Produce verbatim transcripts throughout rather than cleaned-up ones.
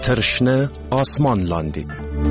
تر شنه آسمان لاندې.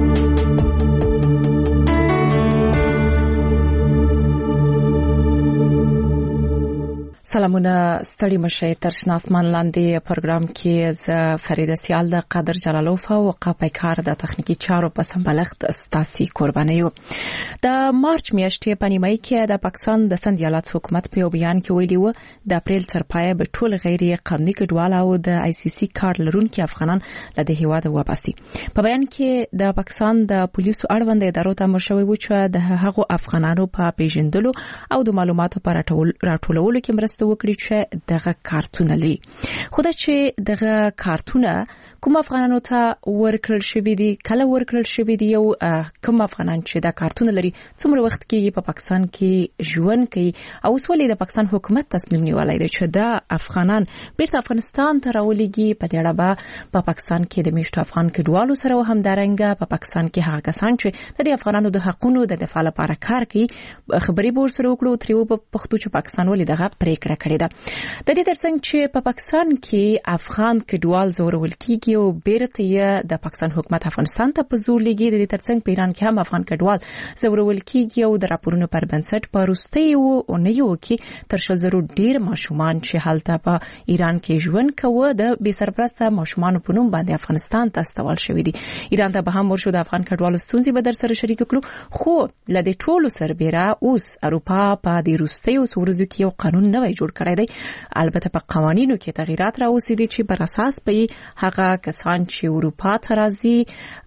سلامونه، ستړي مشه. تر شنه آسمان لاندې پروګرام کې ز فریده سیال د قادر جلالوف او قاپیکار د تخنیکی چارو په سمبلښت ستاسي قرباني یو. د مارچ میاشتې په نیمه کې د پاکستان د سند ایالات حکومت په بیان کې ویلي و د اپریل ترپایه به ټول غیر قانوني کډوال او د آی سی سی کارت لرونکي افغانان له د هیواد وباسي. په بیان کې د پاکستان د پولیسو اړوند ادارو ته امر شوی و چې د هغو افغانانو په پیژندلو او د معلوماتو پر راټولولو کې مرسته وکړي چې دغه کارتونه لري. خو دا چې دغه کارتونه کوم افغانانو ته ورکړل شوی دي، کله ورکړل شوی دي، او کوم افغانان چې دا کارتونه لري څومره وخت کې په پاکستان کې ژوند کوي او ولې د پاکستان حکومت تصمیم نیولی دی چې دا افغانان بیرته افغانستان ته راولېږي. په دې اړه به په پاکستان کې د میشتو افغان کډوالو سره همدارنګه په پاکستان کې هغه کسان چې د افغانانو د حقوقو د دفاع لپاره کار کوي خبري بور سره وکړو تریو په پښتو چې پاکستان ولې دغه پریکړه کړې ده. د دې ترڅنګ چې په پاکستان کې افغان کډوال زورول کیږي او بیرته یې د پاکستان حکومت افغانستان ته په زور لګي، د دې ترڅنګ په ایران کې هم افغان کډوال زورول کیږي او د راپورونو پر بنسټ په روستي او نیو کې تر شل زرو ډیر ماشومان چې هلته په ایران کې ژوند کوي د بې سرپرسته ماشومان په نوم باندې افغانستان ته استول شوی دي. ایران ته به هم ورشو د افغان کډوالو ستونزې به در سره شریک کړو، خو لدې ټولو سربېره اوس اروپا په دې روستي او سورزو کې یو قانون نوی جوړ کړی دی. البته په قوانینو کې تغیرات راوستي چې بر اساس به هغه کسان چې اروپا ته راځي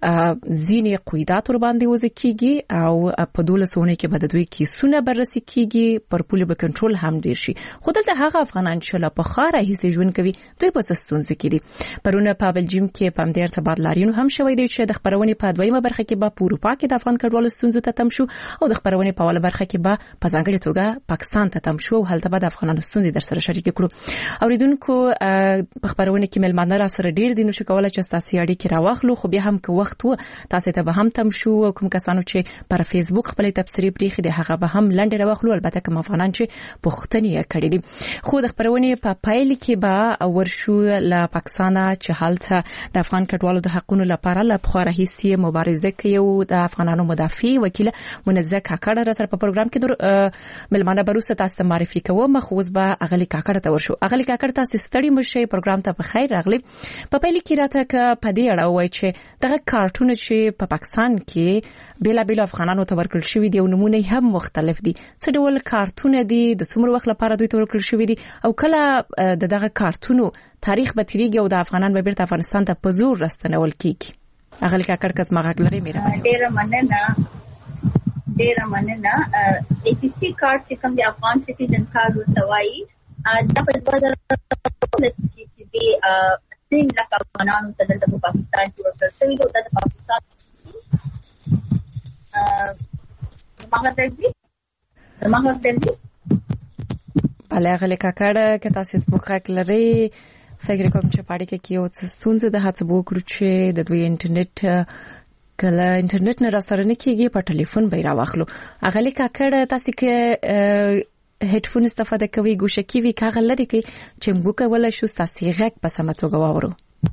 ځینې قیودات ور باندې وځي کیږي او په دولسونه کې به د دوی کیسونه بررسي کیږي، پر پوله به کنټرول هم ډیر شي. خو دلته هغه افغانان چې لا په خاره هیڅ ژوند کوي دوی په ستونزو کې دي. پرونه په بلجیم کې په همدې ارتباط لارینو هم شوی دی چې د خبرونې په دویمه برخه کې به په اروپا کې د افغان کډوالو ستونزو ته تم شو او د خبرونې په اوله برخه کې به په ځانګړي توګه پاکستان ته تم شو او هلته به د افغانانو ستونزې در سره شریک کړو. اوریدونکو په خبرونه کې ملمانه را سره ډیر دي، نو شکول چې تاسو اړیکې راوخلو، خو بیا هم که وخت و تاسو ته به هم تم شو کوم کسانو چې پر فیسبوک خپل تبصری پریخي دي هغه به هم لنډ راوخلو. البته کوم افغانان چې پښتني کړي دي. خو د خبرونه په پایل کې به ورشو له پاکستان چې حالت د افغان کډوالو د حقوقو لپاره له بخاره هیڅ مبارزه کوي او د افغانانو مدافع وکیل منزه کاکړ را سره په پروګرام کې در ملمانه بروسه تاسو معرفي کوم. مخوز به اغلی کاکړ ته ورشو. اغلی کاکړ تاسو ستړي مشه پروګرام ته په خیر راغلی. په پایل کې راته ک په دې اړه وایي چې دغه کارتونه چې په پاکستان کې بیل بیل افغانانو ته ورکړل شوی دي او نمونه هم مختلف دي. څه ډول کارتونه دي، د څومره وخت لپاره دوی ته ورکړل شوی دي او کله د دغه کارتونو تاریخ به تیریږي او د افغانان به بیرته افغانستان ته په زور راستنول کیږي. اغلی کاکړ کس ماغک لري میرا ډیر مننه ډیر مننه. ای سی سی کارت چې کوم د افغان سټیزن کارت ورتوي دا په دوه زره ولس کې چې د سین لکه افغانانو ته د پاکستان کې ورکړل شوی دی. د پاکستان دماغ درځي دماغ درځي بله اغلی کاکړ که تاسو مخک لري فکر کوم چې پاړی کې یو څه ستونزه ده، هڅه وکړو چې د دوی انټرنیټ کله انټرنیټ نه را سره نه کیږي په ټلیفون به راوخلو. اغلی کاکړ تاسو کې هډفون استفاده کوي ګوشه کې وی کاغه لري کې چې موږ کولای شو تاسو غږ په سمه توګه واورو.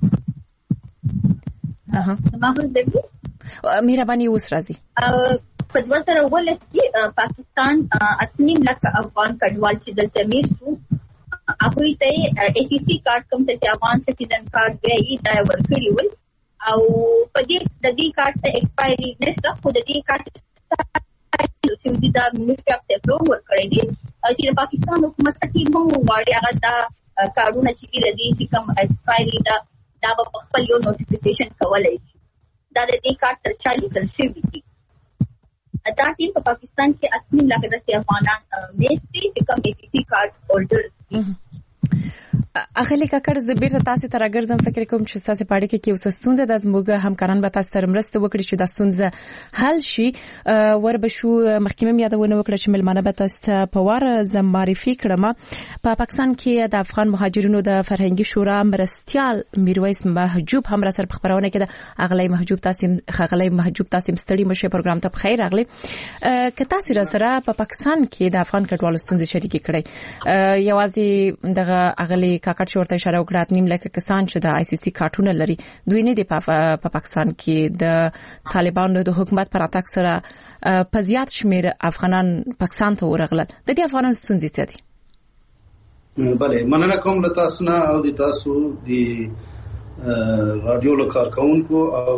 اها دماغ درځي مهرباني اوس راځي. په دوه زره ولس کې پاکستان اتنیم لکه افغان کډوال چې دلته میر شو هغه ته ای سی سی کارت کوم ته افغان سټیزن کارت دی دا ورکړی ول او په دې د دې کارت ته ایکسپایری نشته، خو د دې کارت چې دا منیسټری اف ډیفلوم ورکړی دی چې پاکستان حکومت څخه مو واړی هغه دا کارونه چې دی چې کوم ایکسپایری دا دا په خپل یو نوټیفیکیشن کولای شي. دا د دې کارت تر چالي تر شي وي. دا ټیم په پاکستان کې اصلي لکه د افغانان میسټي چې کوم ای سی سی کارت هولډر دي. اغلی کاکړ زه بیرته تاسو ته راګرځم. فکر کوم چې تاسو پاړی کې یو څه ستونزه د زموږ همکاران به تاسو سره مرسته وکړي چې د ستونزه حل شي. ور به شو محکمه یادونه وکړه چې ملمانه به تاسو په واره زم معرفي کړم. په پاکستان کې د افغان مهاجرینو د فرهنګي شورا مرستيال میرویس محجوب هم را سره په خبرونه کې د اغلی محجوب تاسو اغلی محجوب تاسو ستړي مشه پروګرام ته بخیر راغلی. که تاسو را سره په پاکستان کې د افغان کډوالو ستونزې شریک کړئ یوازې دغه اغلی کاکړ چې ورته اشاره وکړه نیم لکه کسان چې د آی سی سی کارتونه لري دوی نه دی په پاکستان کې د طالبانو د حکومت پر اتاک سره په زیات شمیر افغانان پاکستان ته ورغلل. د دې افغانان ستونزې څه دي؟ بله مننه کوم له تاسو نه او د تاسو د رادیو له کارکونکو او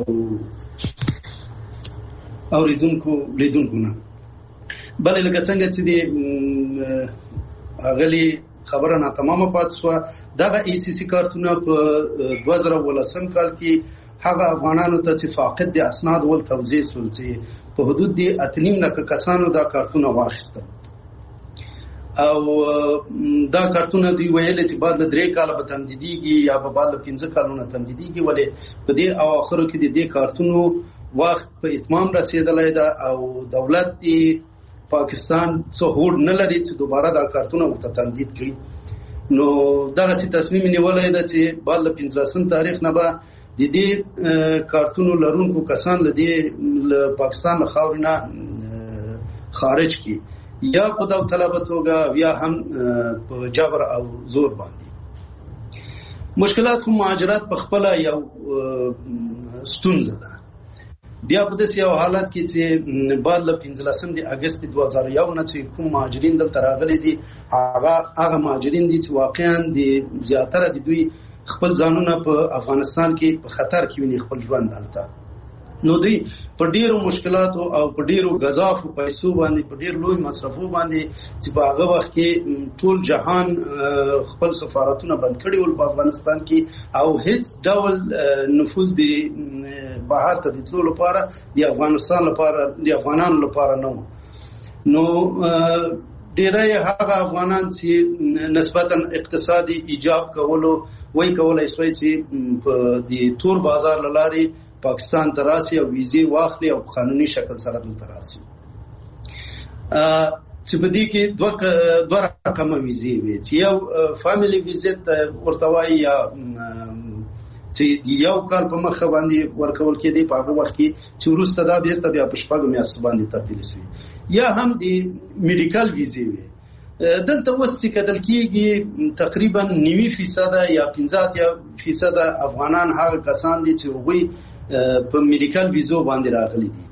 اوریدونکو لیدونکو نه. بله لکه څنګه چې د اغلی خبره نه تمامه پاتې شوه دغه ای سی سی کارتونه په دوه زره ولسم کال کې هغه افغانانو ته چې فاقد د اسناد ول توزیع شول چې په حدود د اتنیم لکه کسانو دا کارتونه واخیستل او دا کارتونه دوی ویل چې بعد د درې کال به تمدیدیږي یا به بعد د پنځه کالونو تمدیدیږي ولې په دې اواخرو کې د دې کارتونو وخت په اتمام رسیدلی ده او دولت دی پاکستان څه هوډ نه لري چې دوباره دا کارتونه ورته تمدید کړي. نو دغسې تصمیم نیولی ده چې بعد له پنځلسم تاریخ نه به د دې کارتونو لرونکو کسان له دې پاکستان له خاورې نه خارج کړي یا په داوطلبه توګه یا هم په جبر او زور باندې. مشکلات خو مهاجرت په خپله یو ستونزه ده. بیا په داسې یو حالت کې چې بعد له پنځلسم د اګست دوه زره یو نه چې کوم مهاجرین دلته راغلي دي هغه هغه مهاجرین دي چې واقعا د زیاتره د دوی خپل ځانونه په افغانستان کې په خطر کې ویني خپل ژوند دلته. نو دوی په ډیرو مشکلاتو او په ډیرو غذافو پیسو باندې په ډیر لوی مصرفو باندې چې په هغه وخت کې ټول جهان خپل سفارتونه بند کړي ول په افغانستان کې او هیڅ ډول نفوذ د بهر ته د تلو لپاره د افغانستان لپاره د افغانانو لپاره نه و. نو ډیری هغه افغانان چې نسبتا اقتصادي ایجاب کولو وای کولای شوی چې د تور بازار لاري پاکستان ته راسي او ویزې واخلي او قانوني شکل سره دلته راسي. چې په دې کې دوه دوه رقمه ویزې وي چې یو فاميلي ویزیت ورته وایي یا چې یو کال په مخه باندې ورکول کېدی په هغه وخت کې چې وروسته دا بیرته بیا په شپږو میاشتو باندې تبدیل شي یا هم د میډیکل ویزې وي. دلته اوس چې کتل کېږي تقریبا نوي فیصده یا پنځه اتیا فیصده افغانان هغه کسان دي چې هغوی په میډیکل ویزو باندې راغلي دي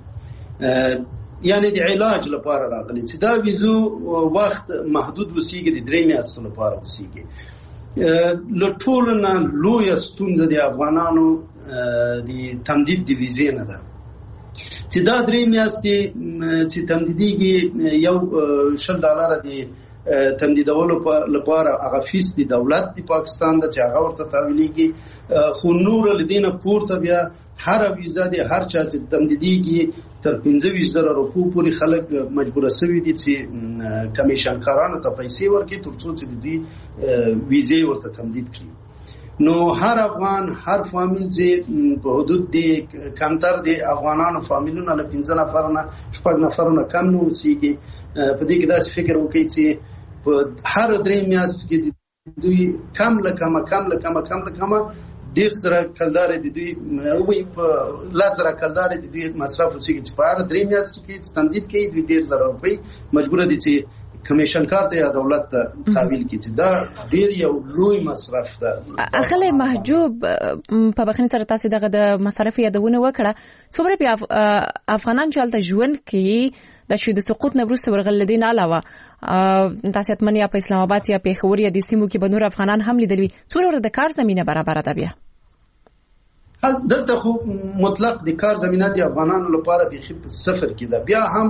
یعنی د علاج لپاره راغلي چې دا ویزو وخت محدود وسیږي د درې میاشتو لپاره وسیږي. له ټولو نه لویه ستونزه د افغانانو د تمدید د ویزې نه ده چې دا درې میاشتې چې تمدیدیږي یو شل ډالره د تمدیدولو لپاره هغه فیس د دولت د پاکستان د چې هغه ورته تحویلیږي خو نور له دې نه پورته بیا هر ویزه د هر چا چې تمدیدیږي تر پنځه ویشت زره روپو پورې خلک مجبوره شوي دي چې کمیشن کارانو ته پیسې ورکړي تر څو چې د دوی ویزې ورته تمدید کړي. نو هر افغان هر فامیل چې په حدود د کمتر د افغانانو فامیلونه له پنځه نفر نه شپږ نفرونه کم نه اوسېږي. په دې کې داسې فکر وکړئ چې په هر درې میاشتو کې دوی کم له کمه کم له کمه کم له کمه ډېر سره کلدارې د دوی وایي په لس زره کلدارې د دوی مصرف اوسېږي چې په هر درې میاشتو کې تمدید کوي دوی ډېر زره روپۍ مجبوره دي چې کمیشن کار ته یا دولت ته تحویل کړي. دا ډېر یو لوی مصرف ده. اخله محجوب په بخښنې سره تاسو دغه د مصرف یادونه وکړه څومره په افغانان چې هلته ژوند کوي د شوی د سقوط نه وروسته ورغلل دي نه علاوه تاسو اتمنې یا په اسلام آباد یا په خور یا د سیمو کې به نور افغانان هم لیدلوي څومره د کار زمينه برابر ده بیا دلته خو مطلق د کار زمينه د افغانانو لپاره به صفر کې ده. بیا هم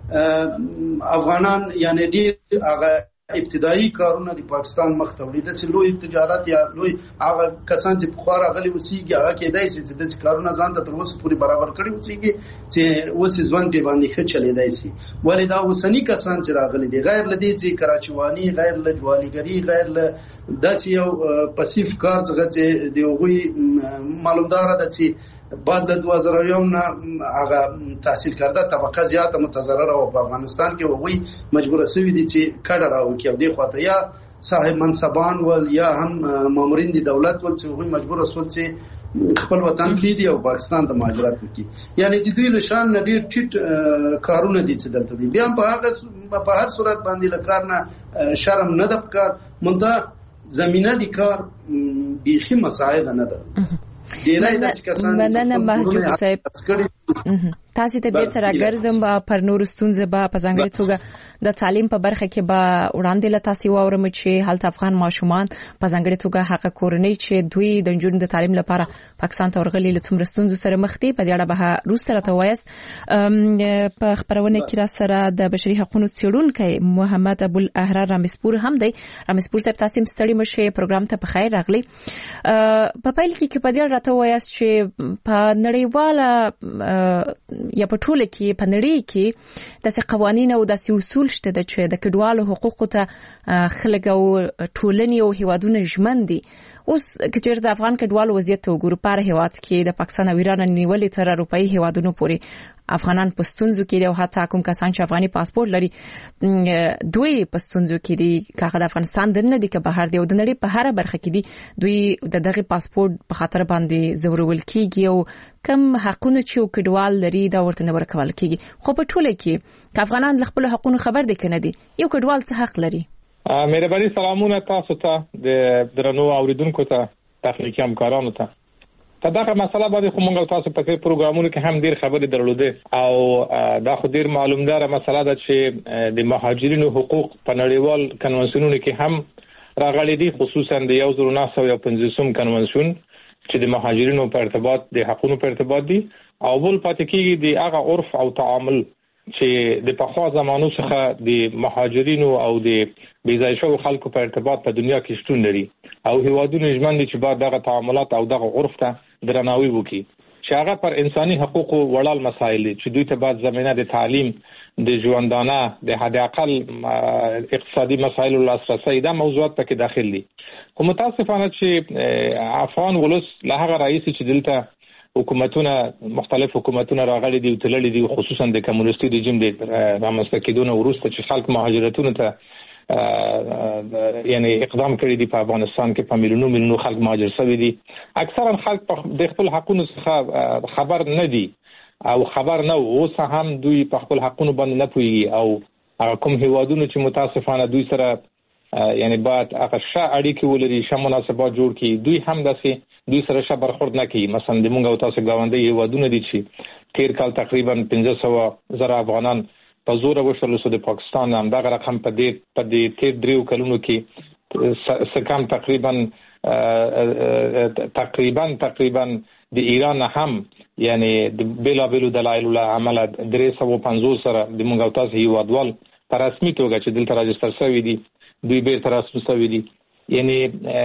افغانان یعنی ډیر هغه ابتدایي کارونه د پاکستان مخ ته وړي د لوی تجارت یا لوی هغه کسان چې په خور غلي وسیږي هغه کېدای شي چې د کارونه ځان ته تر اوسه پورې برابر کړي وسیږي چې اوس ځوان په باندې ښه چلیدای شي. ولې دا اوسنی کسان چې راغلي دي غیر لدی چې کراچوانی غیر له جوالیګری غیر له داسې یو پسیف کار څنګه چې دی وګي معلومدار ده چې بعد د دوه زره یو نه هغه تحصیل کرده طبقه زیاته متضرره او په افغانستان کې وګي مجبور شوی دي چې کډه راو کې او دی خواته یا صاحب منصبان ول یا هم مامورین د دولت ول چې وګي مجبور شول چې خپل وطن پریدي او پاکستان ته مهاجرت وکړي. یعنی د دوی له شان نه ډیر ټیټ کارونه دي چې دلته دي. بیا په هغه په هر صورت باندې له کار نه شرم نه د کار مونږ زمینه د کار بیخي مساعده نه ده. ډیری داسې کسان مننه محجوب صاحب، تاسو ته بیرته راګرځم پر نور ستونزې به په ځانګړي توګه د تعلیم په برخه کې به وړاندې له تاسو واورم چې هلته افغان ماشومان په ځانګړي توګه هغه کورنۍ چې دوی د نجونو د تعلیم لپاره پاکستان ته ورغلي له څومره ستونزو سره مخ دي په دې اړه به روسته راته وایست. په خبرونه کې را سره د بشري حقوقو څېړونکی محمد ابوالاحرار رامسپور هم دی. رامسپور صاحب تاسو هم ستړي مشه، پروګرام ته په خیر راغلی. په پیل کې کې په دې اړه راته وایست چې په نړیواله یا په ټوله کې په نړۍ کې داسې قوانین او داسې اصول شته چې د کډوالو حقوقو ته خلک او ټولنې او هیوادونه ژمن دي. اوس کچېر د افغان کډوالو وضعیت ته وګورو، په هیواد کې د پاکستان او ایران نیولې تر اروپאי هیوادونو پورې افغانان په ستونزو کې دي او حتی کوم کسان چې افغاني پاسپورت لري دوی په ستونزو کې دي، کاغه د افغانستان د نه دي که بهر دی او د نړۍ په هر برخه کې دي دوی د دغه پاسپورت په خاطر باندې زورول کیږي او کم حقونه چې کډوال لري دا ورته نه ورکول کیږي. خو په ټوله کې که افغانان له خپل حقوقو خبر دي کنه دي، یو کډوال څه حق لري؟ مهرباني سلامونه تاسو ته د درنو اوریدونکو ته، تخنیکی همکارانو ته. ته دغه مسله باندې خو موږ تاسو په دې پروګرامونو کې هم ډیر خبرې درلودې او دا خو ډیر معلومدار مسله ده چې د مهاجرینو حقوق په نړیوال کنوانسیونونو کې هم راغلي دي، خصوصا د یو زر نهه سوه پنځوسم کنوانسیون چې د مهاجرینو په ارتباط د حقوقو په ارتباط دي، او بل پاتې کېږي د هغه عرف او تعامل چې د پخوا زمانو څخه د مهاجرینو او د بیځای شوو خلکو په ارتباط په دنیا کې شتون لري، او هیوادونه ژمن دي چې باید دغه تعاملات او دغه عرف ته درناوی وکړي چې هغه پر انساني حقوقو وړال مسایل دي چې دوی ته باید زمينه د تعلیم، د ژوندانه، د حد اقل اقتصادي مسایلو لاسرسي دا موضوعات پکې داخل دي. خو متاسفانه چې افغان ولس له هغه رئیس چې دلته حکومتونه مختلف حکومتونه راغلي دي او تللي دي، خصوصا د کمونیستي رژیم د رامنځته کېدو وروسته چې خلک مهاجرتونو ته یعنی اقدام کړی دی په افغانستان کې په میلیونونو میلیونونو خلک مهاجر شوي دي. اکثرا خلک د خپل حقوقو څخه خبر نه دي او خبر نه اوس هم دوی په خپل حقوقو باندې نه پوهیږي، او کوم هیوادونو چې متاسفانه دوی سره یعنی باید هغه ښه اړیکې ولري، ښه مناسبات جوړ کړي، دوی هم داسې دوی سره ښه برخورد نه کوي. مثلا د مونږ او تاسو ګاونډي هیوادونه دي چې تیر کال تقریبا پنځه سوه زره افغانان په زور وشول سو د پاکستان هم دغه رقم په دې په دې تیر دریو کلونو کې سکم تقریبا تقریبا تقریبا د ایران هم یعنی د بلا بلا دلایل له عمله درې سوه پنځوس سره د مونږ او تاسو هیوادوال په رسمي توګه چې دلته راجستر شوی دي دوی به تر رسمي شوی دي، یعنی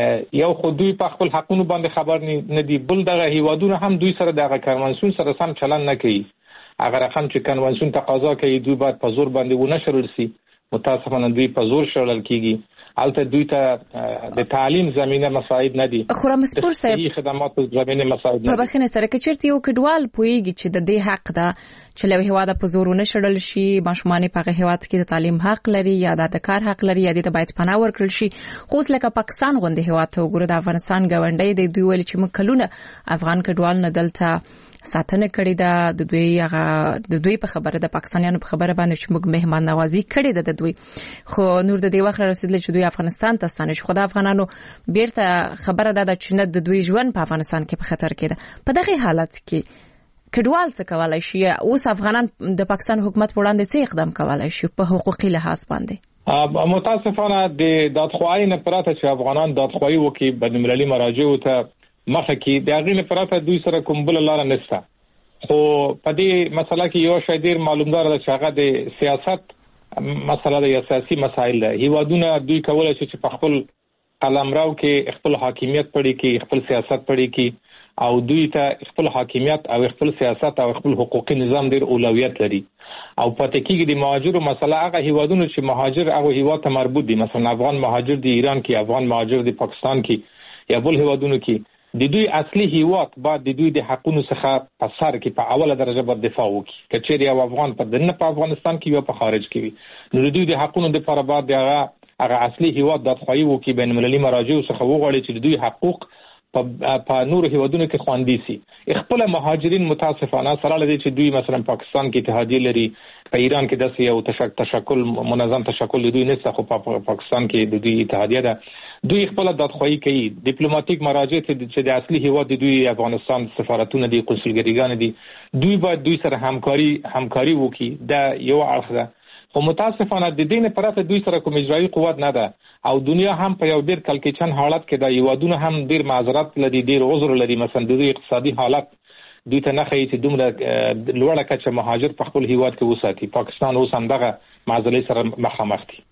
یو خو دوی په خپل حقوقو باندې خبر نه دي، بل دغه هیوادونه هم دوی سره دغه کنوانسیون سره سم چلن نه کوي. اگر رقم چې کنوانسیون تقاضا کوي دوی باید په زور باندې ونه شړل شي، متاسفانه دوی په زور شړل کیږي. البته دوی ته د تعلیم زمينه مساعد نه دي، خو رامسپور صاحب خدمات زمينه مساعد نه دي. په بخښنه سره کې چیرته یو کډوال پويږي چې د دې حق ده چې له هیواده په زور نه شړل شي، ماشومان په هیواد کې د تعلیم حق لري یا د کار حق لري یا د باید پناه ورکړل شي. خو لکه پاکستان غونډه هیواد ته وګوره، د افغانستان ګاونډي د دوی ول چې مکلونه افغان کډوال نه دلته ساتنه کړې ده، د دوی هغه د دوی په خبره د پاکستانیانو په خبره باندې چې موږ مهمان نوازي کړې ده د دوی، خو نور د دې وخت رسیدل چې دوی افغانستان ته ستانه شي. خو د افغانانو بیرته خبره ده چې نه د دوی ژوند په افغانستان کې په خطر کې ده. په دغه حالت کې کډوال څه کولای شي؟ اوس افغانان د پاکستان حکومت وړاندې څه اقدام کولای شي په حقوقي لحاظ باندې؟ متاسفانه د دادخواهی نه پراته چې افغانان دادخواهی وکړي بین‌المللي مراجعو ته مخه کې د هغې نه پراته دوی سره کوم بل لار نشته. خو په دې مسله کې یو شی ډیر معلومدار ده چې هغه د سیاست مسله ده یا سیاسي مسایل ده. هیوادونه دوی کولای شي چې په خپل قلمرو کې خپل حاکمیت پړي کې خپل سیاست پړي کې او دوی ته خپل حاکمیت او خپل سیاست او خپل حقوقي نظام ډیر اولویت لري. او پاتې کېږي د مهاجرو مسله هغه هیوادونه چې مهاجر هغه هیواد ته مربوط دي، مثلا افغان مهاجر د ایران کې، افغان مهاجر د پاکستان کې یا بل هیوادونو کې، د دوی اصلي هیواد باید د دوی د حقوقو څخه په سر کې په اوله درجه باندې دفاع وکړي. کچېری یو افغان په دنه په افغانستان کې یا په خارج کې وي، نو د دوی د حقوقو لپاره باید هغه هغه اصلي هیواد د خواهی وکړي بین‌المللي مراجعو څخه وغواړي چې د دوی حقوق په نور هیوادونو کې خواندي سي. خپل مهاجرین متاسفانه سره لدی چې دوی مثلا پاکستان کې اتحادیه لري، په ایران کې داسې یو تشک تشکل منظم تشکل دوی نشته، خو په پاکستان کې د دوی اتحادیه ده. دوی خپل دادخواهی کوي، ډیپلوماټیک مراجع چې د اصلي هیواد دوی افغانستان سفارتونه دي، قونسلګریګان دي، دوی باید دوی سره همکاري همکاري وکړي. دا یو اړخ ده. خو متاسفانه د دې نه پرته دوی سره کوم اجرایي قوت نه ده، او دنیا هم په یو ډیر کلکچن حالت کې د یوادونه هم ډیر معذرت لري، ډیر عذر لري. مثلا د اقتصادي حالت دوی ته نه خېږي چې دومره لوړه کچه مهاجر په خپل هیواد کې وساتي. پاکستان اوس هم دغه معضلې سره مخامخ دي.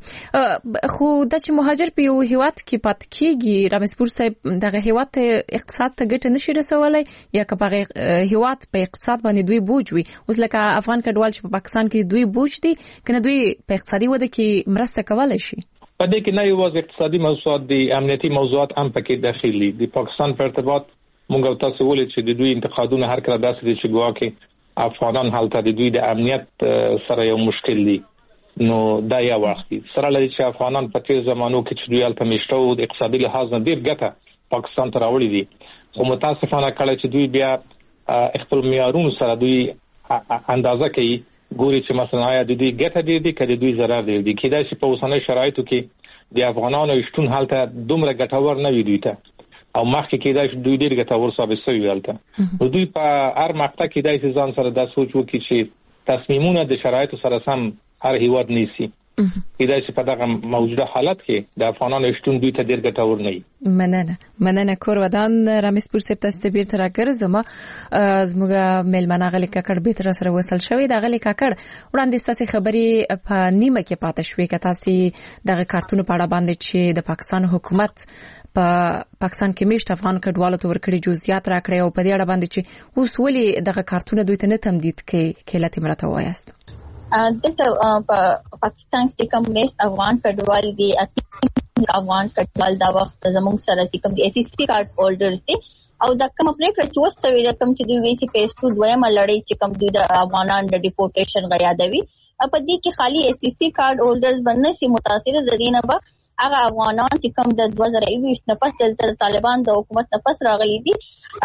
خو د چې مهاجر په یو هیواد کې پات کېږي، رامسپور صاحب دغه هیواد ته اقتصاد ته ګټه نشي رسولای، یا که په هیواد په اقتصاد باندې دوی بوج وي. اوس لکه افغان کډوال چې په پاکستان کې دوی بوج دي، کنه دوی په اقتصادي وده کې مرسته کولای شي. په دې کې نه یوازې اقتصادي موضوعات دي، امنیتي موضوعات هم پکې داخلي دي. د پاکستان په ارتباط موږ تاسو ولې چې د دوی انتقادونه هر کله داسې دي چې ګواکې افغانان هلته د دوی د امنیت سره یو مشکل دي. نو دا یو وخت سره لري چې افغانان په تیر زمانو کې چې دوی هلته میشته او د اقتصادي لحاظ نه ډیر ګټه پاکستان ته راوړي دي، خو متاسفانه کله چې دوی بیا خپل معیارونو سره دوی اندازه کوي، ګوري چې مثلا آیا د دوی ګټه ډیر دي که د دوی ضرر ډیر دي. کېدای شي په اوسنۍ شرایطو کې د افغانانو شتون هلته دومره ګټور نه وي دوی ته، او مخکې کېدای شي دوی ډیر ګټور ثابت شوي هلته. نو دوی په هر مقطع کېدای شي ځان سره دا سوچ وکړي چې تصمیمونه د شرایطو سره سم هر هیواد نیسي. کېدای شي په دغه موجوده حالت کې د افغانانو شتون دوی ته ډیر ګټور نه وي. مننه مننه کور ودان رامسپور صاحب تاسو ته بیرته راګرځم. زموږ ملمنه غلي ککړ به تر سره وصل شوی. د غلي ککړ وړاندې ستاسو خبري په نیمه کې پاتې شوې، که تاسو دغه کارتونو په اړه باندې چې د پاکستان حکومت په پاکستان کې میشت افغان کډوالو ته ورکړي جزئیات راکړي، او په دې اړه باندې چې اوس ولې دغه کارتونه دوی ته نه تمدید کوي، کله ته مرته وایست. دلته په پاکستان کې کوم میشت افغان کډوال دي، اته افغان کډوال دا وخت زموږ سره چې کوم دي ایس سی کارت هولډرز دي، او دا کوم پریکړه چې وستوي دا کوم چې دوی وی سي پیس ټو دویمه لړۍ چې کوم دوی د افغانان د ډیپورټیشن غیادوي، په دې کې خالي ایس سی کارت هولډرز باندې شي متاثر زدينه به هغه افغانان چې کوم د دوه زره یوویشت نه پس د طالبان د حکومت نه پس راغلي دي،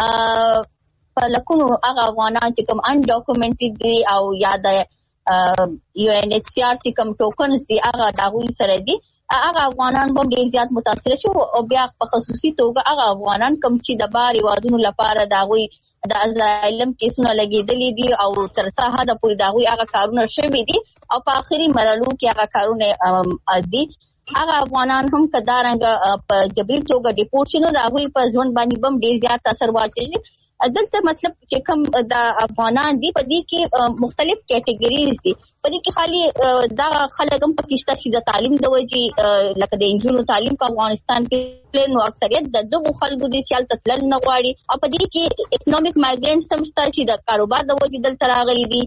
په لکونو هغه افغانان چې کوم ان ډاکومنټډ دي او یا د یو ان ایچ سی آر چې کوم ټوکنز دي هغه داوی سره دي، هغه افغانان هم ډیر زیات متاثر شو. او بیا په خصوصي توګه هغه افغانان کوم چې د بار وادونو لپاره داوی د ازایلم کیسونه لګیدلې دي او تر څه حد پورې داوی هغه کارونه شوي دي، او په اخري مرحلو کې هغه کارونه دي. هغه افغانان هم کدارنګ په جبري توګه ډیپورټ شنو، راغوي په ځوان باندې بم ډیر زیات اثر واچوي. دلته مطلب چې کوم د افغانان دي په دې کې مختلف کټګریز دي، په دې کې خالي دا خلک هم پکشته چې د تعلیم د وجې لکه د انجونو تعلیم په افغانستان کې نو اکثریت د دغو خلکو دي چې تل تلل نه غواړي، او په دې کې اکونومیک مایګرینټ هم شته چې د کاروبار د وجې دلته راغلي دي.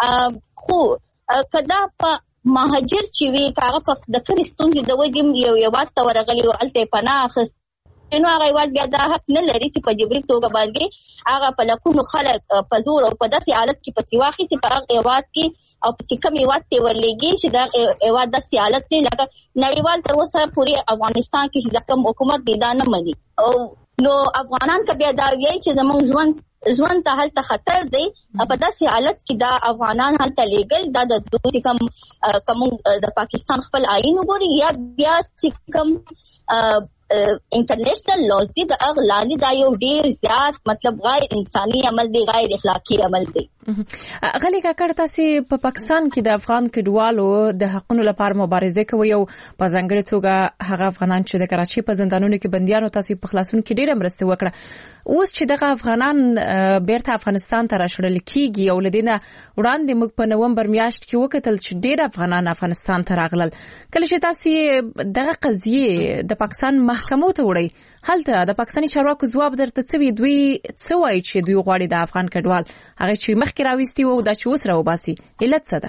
خو کدا په مهاجر چې وی کاغه په د کوم ستونزې د وجې یو یو واسطه ورغلي او الته پناه اخست، نو هغه یوال بیا دا حق نه لري چې په جبري توګه باندې هغه په لکونو خلک په زور او په داسې حالت کې په سیواخي چې په هغه ایواد کې او په کوم ایواد ته ورلېږي چې دا ایواد داسې حالت نه لکه نړیوال تر اوسه پورې افغانستان کې چې کوم حکومت دی دا نه مني، او نو افغانان که بیا دا وایي چې زموږ ژوند ژوند ته هلته خطر دی، په داسې حالت کې دا افغانان هلته لېږل دا د دوی کوم کوم د پاکستان خپل آئین وګوري یا بیا چې کوم انټرنیشنل لاز دي د اغلالي دا یو ډیر زیات مطلب غیر انساني عمل دی، غیر اخلاقی عمل دی. غلي کاکړ تاسو په پاکستان کې د افغان کډوالو د حقوقو لپاره مبارزه کوي، او په ځانګړي توګه هغه افغانان چې د کراچي په زندانونو کې بنديانو تاسو په خلاصون کې ډیره مرسته وکړه. اوس چې دغه افغانان بیرته افغانستان ته راشړل کیږي، او لدینه وړاندې موږ په نومبر میاشت کې وکتل چې ډیر افغانان افغانستان ته راغلل، کله چې تاسو دغه قضیه د پاکستان محکمو ته وړي، هلته د پاکستاني چارواکو ځواب درته څه وی؟ دوی څه وایي چې دوی غواړي د افغان کډوال هغه چې مخکې راوستي وو دا چې اوس راوباسي، علت څه ده؟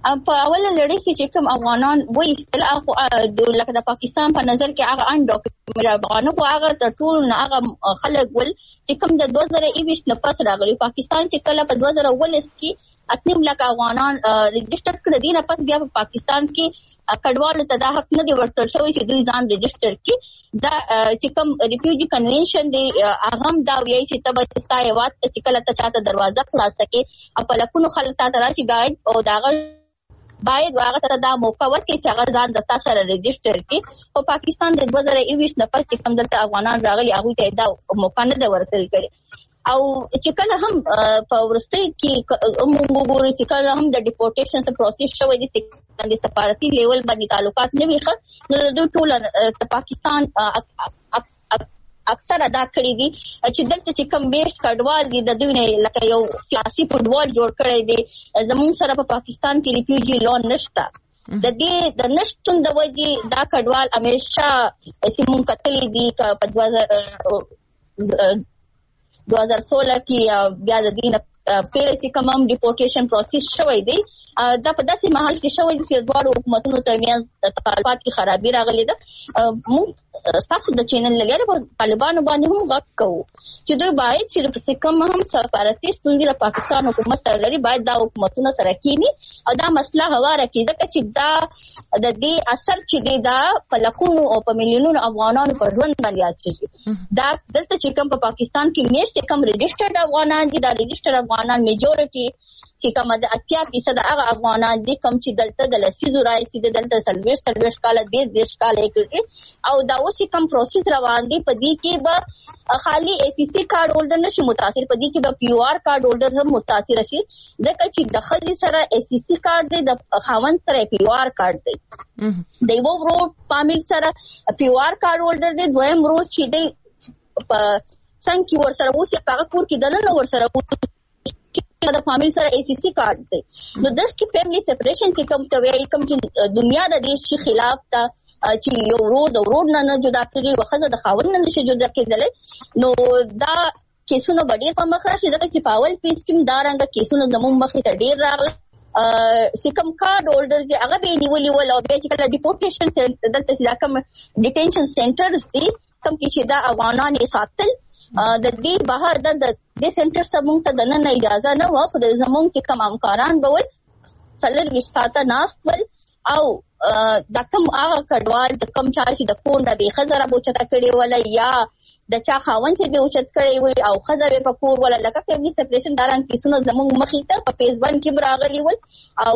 په اوله لړۍ کې چې کوم افغانان وایي استل د لکه د پاکستان په نظر کې هغه ان ډاکومنټ افغانانو هغه د ټول نه هغه خلک ول چې کوم د دوه زره یوویشت نه پس راغلي پاکستان چې کله په دوه زره اوولس کې اتنیم لک افغانان رجسټر کړی دي نه پس بیا په پاکستان کې کډوالو ته دا حق نه دی ورکړل شوی چې دوی ځان رجسټر کړي دا چې کوم ریفیوجی کنونشن دی هغه دا وایي چې تبه تاسو یو وخت چې کله ته چاته دروازه خلاص کړي په لکونو خلک ته راشي باید او دا باید هغه ته دا موقع ورکړي چې هغه ځان د تاسو سره رجسټر کړي او پاکستان د دوه زره یوویشت نه پس چې کوم دلته افغانان راغلي هغه ته دا موقع نه ورکړل کړي او چې کله هم په ورستي کې موږ وګورئ چې کله هم د ډیپورټیشن پروسس شوی دی چې د سفارتي لیول باندې تعلقات نه وي ښه نو د ټول د پاکستان اکثر ادا کړی دي چې دلته چې کم بیش کډوال دي د دوی نه لکه یو سیاسي فوټبال جوړ کړی دی زموږ سره په پاکستان کې ریفیوجی لون نشته د دې د نشټون د وجې دا کډوال همیشه سیمون کتلې دي په دوه هزار سولہ کې بیا د دین پیل چې کوم هم ډیپورټیشن پروسس شوی دی دا په داسې محل کې شوی چې دواړو حکومتونو ترمنځ تعلقات کې خرابي راغلې ده موږ تاسو د چینل لګره په طالبانو باندې هم غږ کوو چې دوی باید چې په کوم هم سفارتي ستونزې د پاکستان حکومت سره لري باید دا حکومتونه سره کینی او دا مسله هواره کړي ځکه چې دا د دې اثر چې دی دا په لکونو او په میلیونونو افغانانو پر ژوند باندې اچي دا دلته چې کوم په پاکستان کې میش چې کوم رجسټرډ افغانان دي دا رجسټرډ افغانان میجورټي چې کوم د اتیا فیصد هغه افغانان دي کوم چې دلته د لسیزو راځي د دلته سلويش سلويش کال ډیر ډیر کال کې او دا اوس کوم پروسس روان دي په دې کې به خالي ای سی سی کارت هولډر نشي متاثر په دې کې به پی او آر کارت هولډر هم متاثر شي ځکه چې د خځې سره ای سی سی کارت دی د خاوند سره پی او آر کارت دی د یو ورو فامیل سره پی او آر کارت هولډر دی دویم ورو چې دی په څنګه ور سره اوس په هغه کور کې دنه ور سره د فامیل سره ای سی سی کارت دی نو د کی فیملی سپریشن کې کوم ته وی کوم چې دنیا د دې شي خلاف تا چې یو ورو د ورو نه جدا کړي وخت د خاوند نه نشي جدا کېدل نو دا کیسونو ډېر په مخ راشي ځکه چې پاول پیس کې دا رنګ کیسونو زموږ مخې ته ډېر راغله چې کوم کارت هولډر دی هغه به نیولې ول او به چې کله ډیپورټیشن دلته چې کوم ډیټینشن سنټرز دي کوم چې دا افغانان یې ساتل د دې بهر د دې سنټر سمون ته د نن اجازه نه و خو د زمون کې کوم امکاران بول څلور وشتاته ناس ول او د کوم هغه کډوال د کوم چا چې د کور د به خزر ابو چتا کړي ولا یا د چا خاون چې به اوچت کړي وي او خزر په کور ولا لکه فیملی سپریشن داران کیسونه زمون مخې ته په فیس ون کې براغلي ول او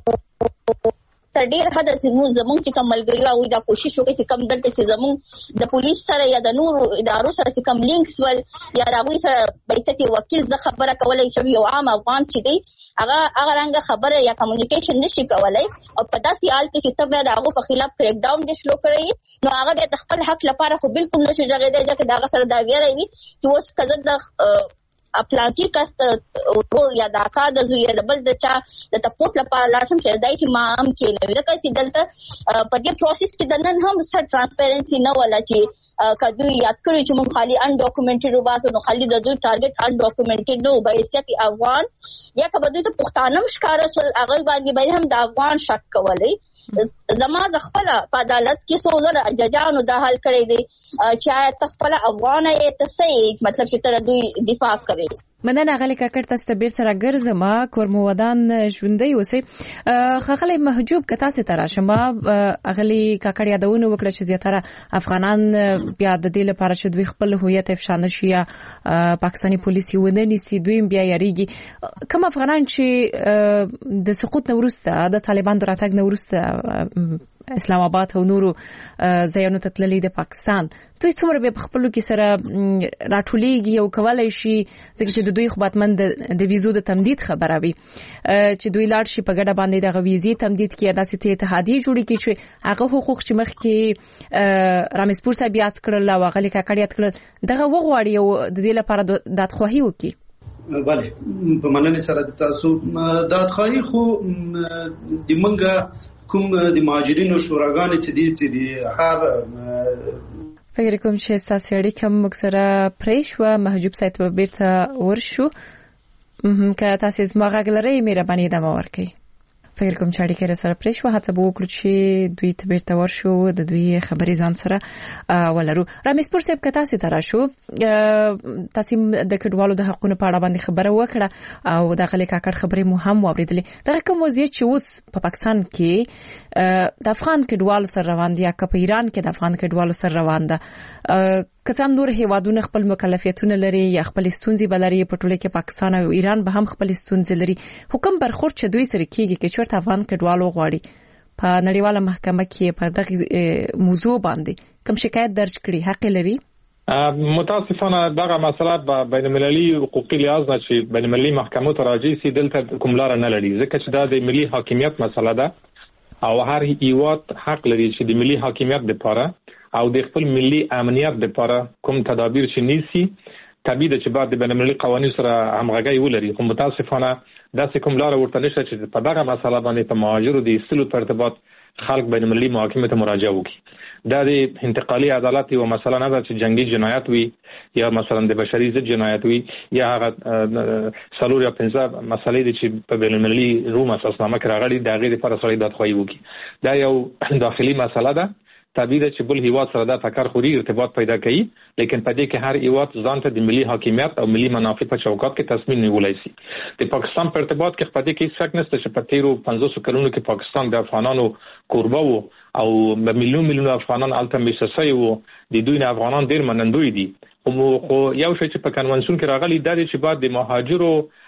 تر ډیر حد زموږ زموږ چې کوم ملګری او دا کوشش وکړي چې کوم دلته چې زموږ د پولیس سره یا د نور ادارو سره چې کوم لینکس ول یا راوي سره بیستی وکیل ز خبره کولای شي یو عام افغان چې دی هغه هغه رنګ خبره یا کمیونیکیشن نشي کولای او په داسې حال کې چې تبه دغه په خلاف کریک ډاون دي شروع کړی نو هغه د خپل حق لپاره خو بالکل نشي جوړېدای چې دا سره دا ویری وي چې اوس کله د اپلاټی کاست ورور یا دا کا د زوی د بل د چا د تاسو لپاره لاټم شه دای چې ما هم کې نه وکړ چې دلته په دې پروسس کې د نن هم څه ترانسپیرنسي نه ولا چې کدو یاد کړی چې مون خالي ان ډاکومنټډ وباسو نو خالي د دوی ټارګټ ان ډاکومنټډ نو بایستی افغان یا کبه دوی ته پښتانه مشکاره سول هغه باندې به هم د افغان شک کولای زما د خپل په عدالت کې سوزره ججانو د حل کړی دی چې آیا تخپل افغان یې تصحیح مطلب چې تر دوی دفاع کوي مننه غلی کاکړ تاسو ته بیر سره ګرځم کورمودان ژوندۍ اوسې خغلی محجوب که تاسو ته راشم غلی کاکړ یادونه وکړه چې زیاتره افغانان بیا د دې لپاره چې دوی خپل هویت افشا نشي یا پاکستاني پولیس ونه نیسي دوی بیا یریږي کوم افغانان چې د سقوط نه وروسته د طالبان دراتګ نه وروسته اسلام آباد او نورو ځایونو ته تللي د پاکستان دوی څومره به خپلو کې سره راټولېږي او کولای شي ځکه چې د دوی خدمتمن د ویزو د تمدید خبره وي چې دوی لاړ شي په ګډه باندې د ویزې تمدید کې داسې اتحادیه جوړې کې چې هغه حقوق چې مخ کې رامسپور صاحب یاد کړل او هغه لیکه کړی یاد کړل دغه وغواړي او د دې لپاره دادخواهي وکړي بله په مننه سره تاسو دادخواهي خو د منګه کوم د مهاجرینو شوراګانې چې دي چې دي هر فکر کوم چې تاسو اړیکه موږ سره پریښو محجوب صاحب بیرته ورشو که تاسو زما غږ لرئ مهرباني دمه ورکړئ فکر کوم چې اړیکې سره پرې شو هڅه به وکړو چې دوی ته بیرته ورشو د دوی خبرې ځان سره ولرو. رمیز پور صاحب که تاسو ته راشو تاسو د کډوالو د حقونو په اړه باندې خبره وکړه او د غلي کاکړ خبرې مو هم واوریدلې. دا کوم وضعیت چې اوس په پاکستان کې د افغان کډوالو سره روان دي یا په ایران کې د افغان کډوالو سره روان ده، کسان نور هیوادونه خپل مکلفیتونه لري یا خپل ستونزې بلري، په ټوله کې پاکستان او ایران به هم خپل ستونزې لري. حکم برخورد چې دوی سره کیږي چې چېرته افغان کډوالو غواړي په نړیواله محکمه کې په دغه موضوع باندې کوم شکایت درج کړي حق لري؟ متاسفانه دغه مسله په بین المللي حقوقي لحاظ نه چې بین المللي محکمو ته راځي سي دلته کوم لار نه لري، ځکه چې دا د ملي حاکمیت مسله ده او هر هیواد حق لري چې د ملي حاکمیت لپاره او د خپل ملي امنیت لپاره کوم تدابیر چې نیسي طبيعي ده چې بعد د بین المللي قوانینو سره همغږي ولري. خو متاسفانه داسې کوم لار ورته نشته چې په دغه مسله باندې په مهاجرو د ایستلو په ارتباط خلک بین المللي محاکمې ته مراجعه وکړي. دا د انتقالي عدالت یو مسله نه ده چې جنگي جنایت وي یا مثلا د بشري ضد جنایت وي یا هغه سلور یا پنځه مسلې دي چې په بین المللي روم اساسنامه کې راغلي د هغې لپاره سړی دادخواهي وکړي. دا یو داخلي مسله ده، طبيعي ده چې بل هیواد سره دا ټکر خوري ارتباط پیدا کوي، لیکن په دې کې هر هیواد ځان ته د ملي حاکمیت او ملي منافع په چوکاټ کې تصمیم نیولای شي. د پاکستان په ارتباط کې په دې کې څه نشته چې په تیرو پنځوس کلونو کې پاکستان د افغانانو کوربه وو او میلیون میلیون افغانان الته میشسي وو، د دوی نه افغانان ډیر منندوی دي. خو یو شی چې په کنونسیون کې راغلی دا دی چې بعد د مهاجرو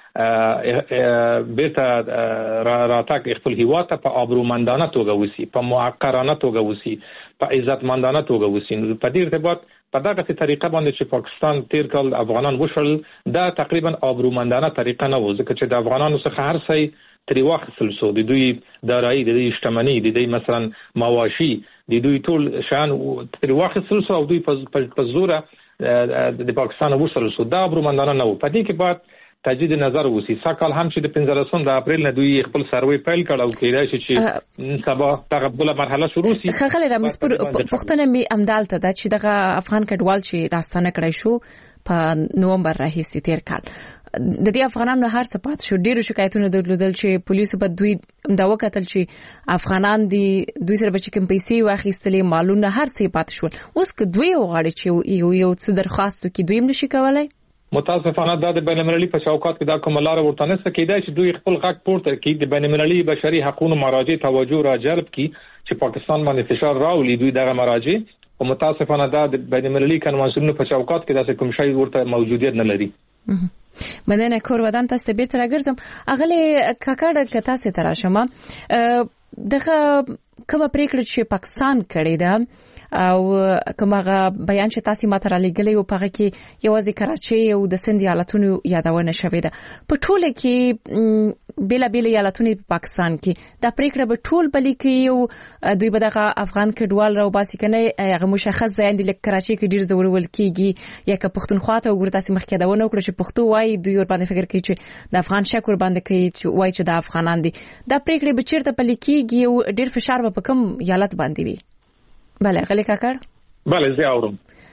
بیرته راتګ خپل هیواد ته په آبرومندانه توګه وسی، په موقرانه توګه وسی، په عزتمندانه توګه وسی. په دې ارتباط په دغه طریقه باندې چې پاکستان تیر کال افغانان وشل دا تقریبا آبرومندانه طریقه نه و، ځکه چې د افغانانو څخه هر څه تری واخیستل شو، د دوی دارایی، د دوی شتمنۍ، د دوی مثلا مواشي، د دوی ټول شان تری واخیستل شو او دوی په زوره د پاکستان وشل شو. دا آبرومندانه نه و. په دې کې بعد تجدید نظر وسی. ساکال هم چې د پنځلسم د اپریل نه دوی خپل سروې پیل کړ او کېدای شي چې سبا دغه بل مرحله شروع شي. خغل رمیز پور پښتنه می امدالته د چې دغه افغان کډوال چې راستانه کړی شو په نومبر راهیسي تیر کال د دې افغانانو هر څه پات شو. ډیرو شکایتونه درلودل چې پولیسو په دوی دا وکتل چې افغانان دي دوی سره بچی کوم پیسې واخیستلې، مالونه هر څه پات شول. اوس که دوی وغواړي چې یو یو څه درخواست وکړي دوی هم نشي کولای. متاسفانه دا د بین المللي په چوکاټ کې دا کومه لار ورته نشته کېدای چې دوی خپل غږ پورته کړي، د بین المللي بشري حقوقو مراجع توجه را جلب کړي چې پاکستان باندې فشار راولي دوی دغه مراجع. او متاسفانه دا د بین المللي کنوانسیونونو په چوکاټ کې داسې کوم شی ورته موجودیت نه لري. مننه کور ودان تاسو ته بیرته راګرځم. اغله کاکړه کتا سي تراشمه دغه کومه پریکړه چې پاکستان کړې ده او کومه بیان چې تاسو ماته را لګلې او په کې یوازې کراچي او د سند ایالتونو یادونه شوې ده. په ټوله کې بلا بلا ایالتونو په پاکستان کې دا پریکړه به ټول بلی کې او دوی به دغه افغان کډوال راو باسي کنه هغه مشخص ځای دی لکه کراچي کې ډیر زورول کیږي یا که پښتونخوا ته وګورئ تاسو مخکې دا ونه وکړي چې پښتو وای دوی ور باندې فکر کوي چې د افغان شکر باندې کوي چې وای چې د افغانان دي. دا پریکړه به چیرته پلی کیږي او ډیر فشار به کوم ایالت باندې وي؟ بله غلی کاکړ. بله زه اورم.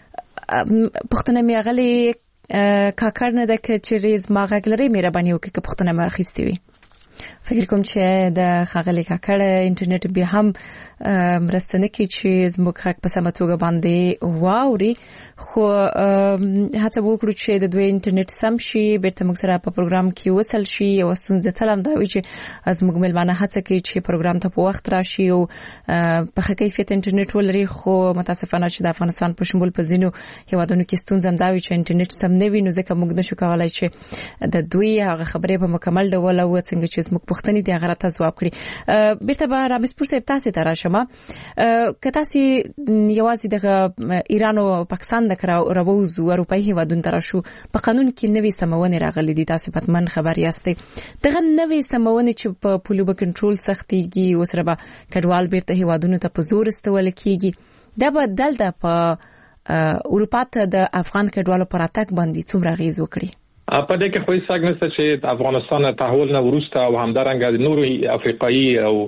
پښتنه می غلی کاکړ نه د کچریز ما غلري مهرباني وکړه که پښتنه ما اخیستي وي. فکر کوم چې د خغلی کاکړ انټرنیټ به هم مرستنه کې چې زموږ حق په سمه توګه باندې واوري، خو هڅه وکړو چې د دوی انټرنیټ سم شي بیرته موږ سره په پروګرام کې وصل شي. او ستونزه تلم دا وی چې زموږ ملمانه هڅه کوي چې پروګرام ته په وخت راشي او په ښه کیفیت انټرنیټ ولري، خو متاسفانه چې د افغانستان په شمول په ځینو هیوادونو کې ستونزه دا وی چې انټرنیټ سم نه وي، نو ځکه موږ نشو کولای چې د دوی هغه خبرې په مکمل ډول او څنګه چې زموږ پښتني دی هغه ته ځواب کړي. بیرته به رمیز پور صاحب تاسو ته راشم. که تاسو یوازې د ایران او پاکستان د راووزو اروپאי هیوادونو تر شو په قانون کې نوې سمونه راغلي دي، تاسو پتمن خبر یاستئ دغه نوې سمونه چې په پولیو کنټرول سختيږي او سره به کډوال بیرته هیوادونو ته په زور استول کیږي، دا به دلته په اروپا ته د افغان کډوالو پر اتاک باندې څومره غیز وکړي؟ په دې کې خو هیڅ څنګه نشته چې افغانستان تحول نه ورسته او همدارنګه نورو افریقایي او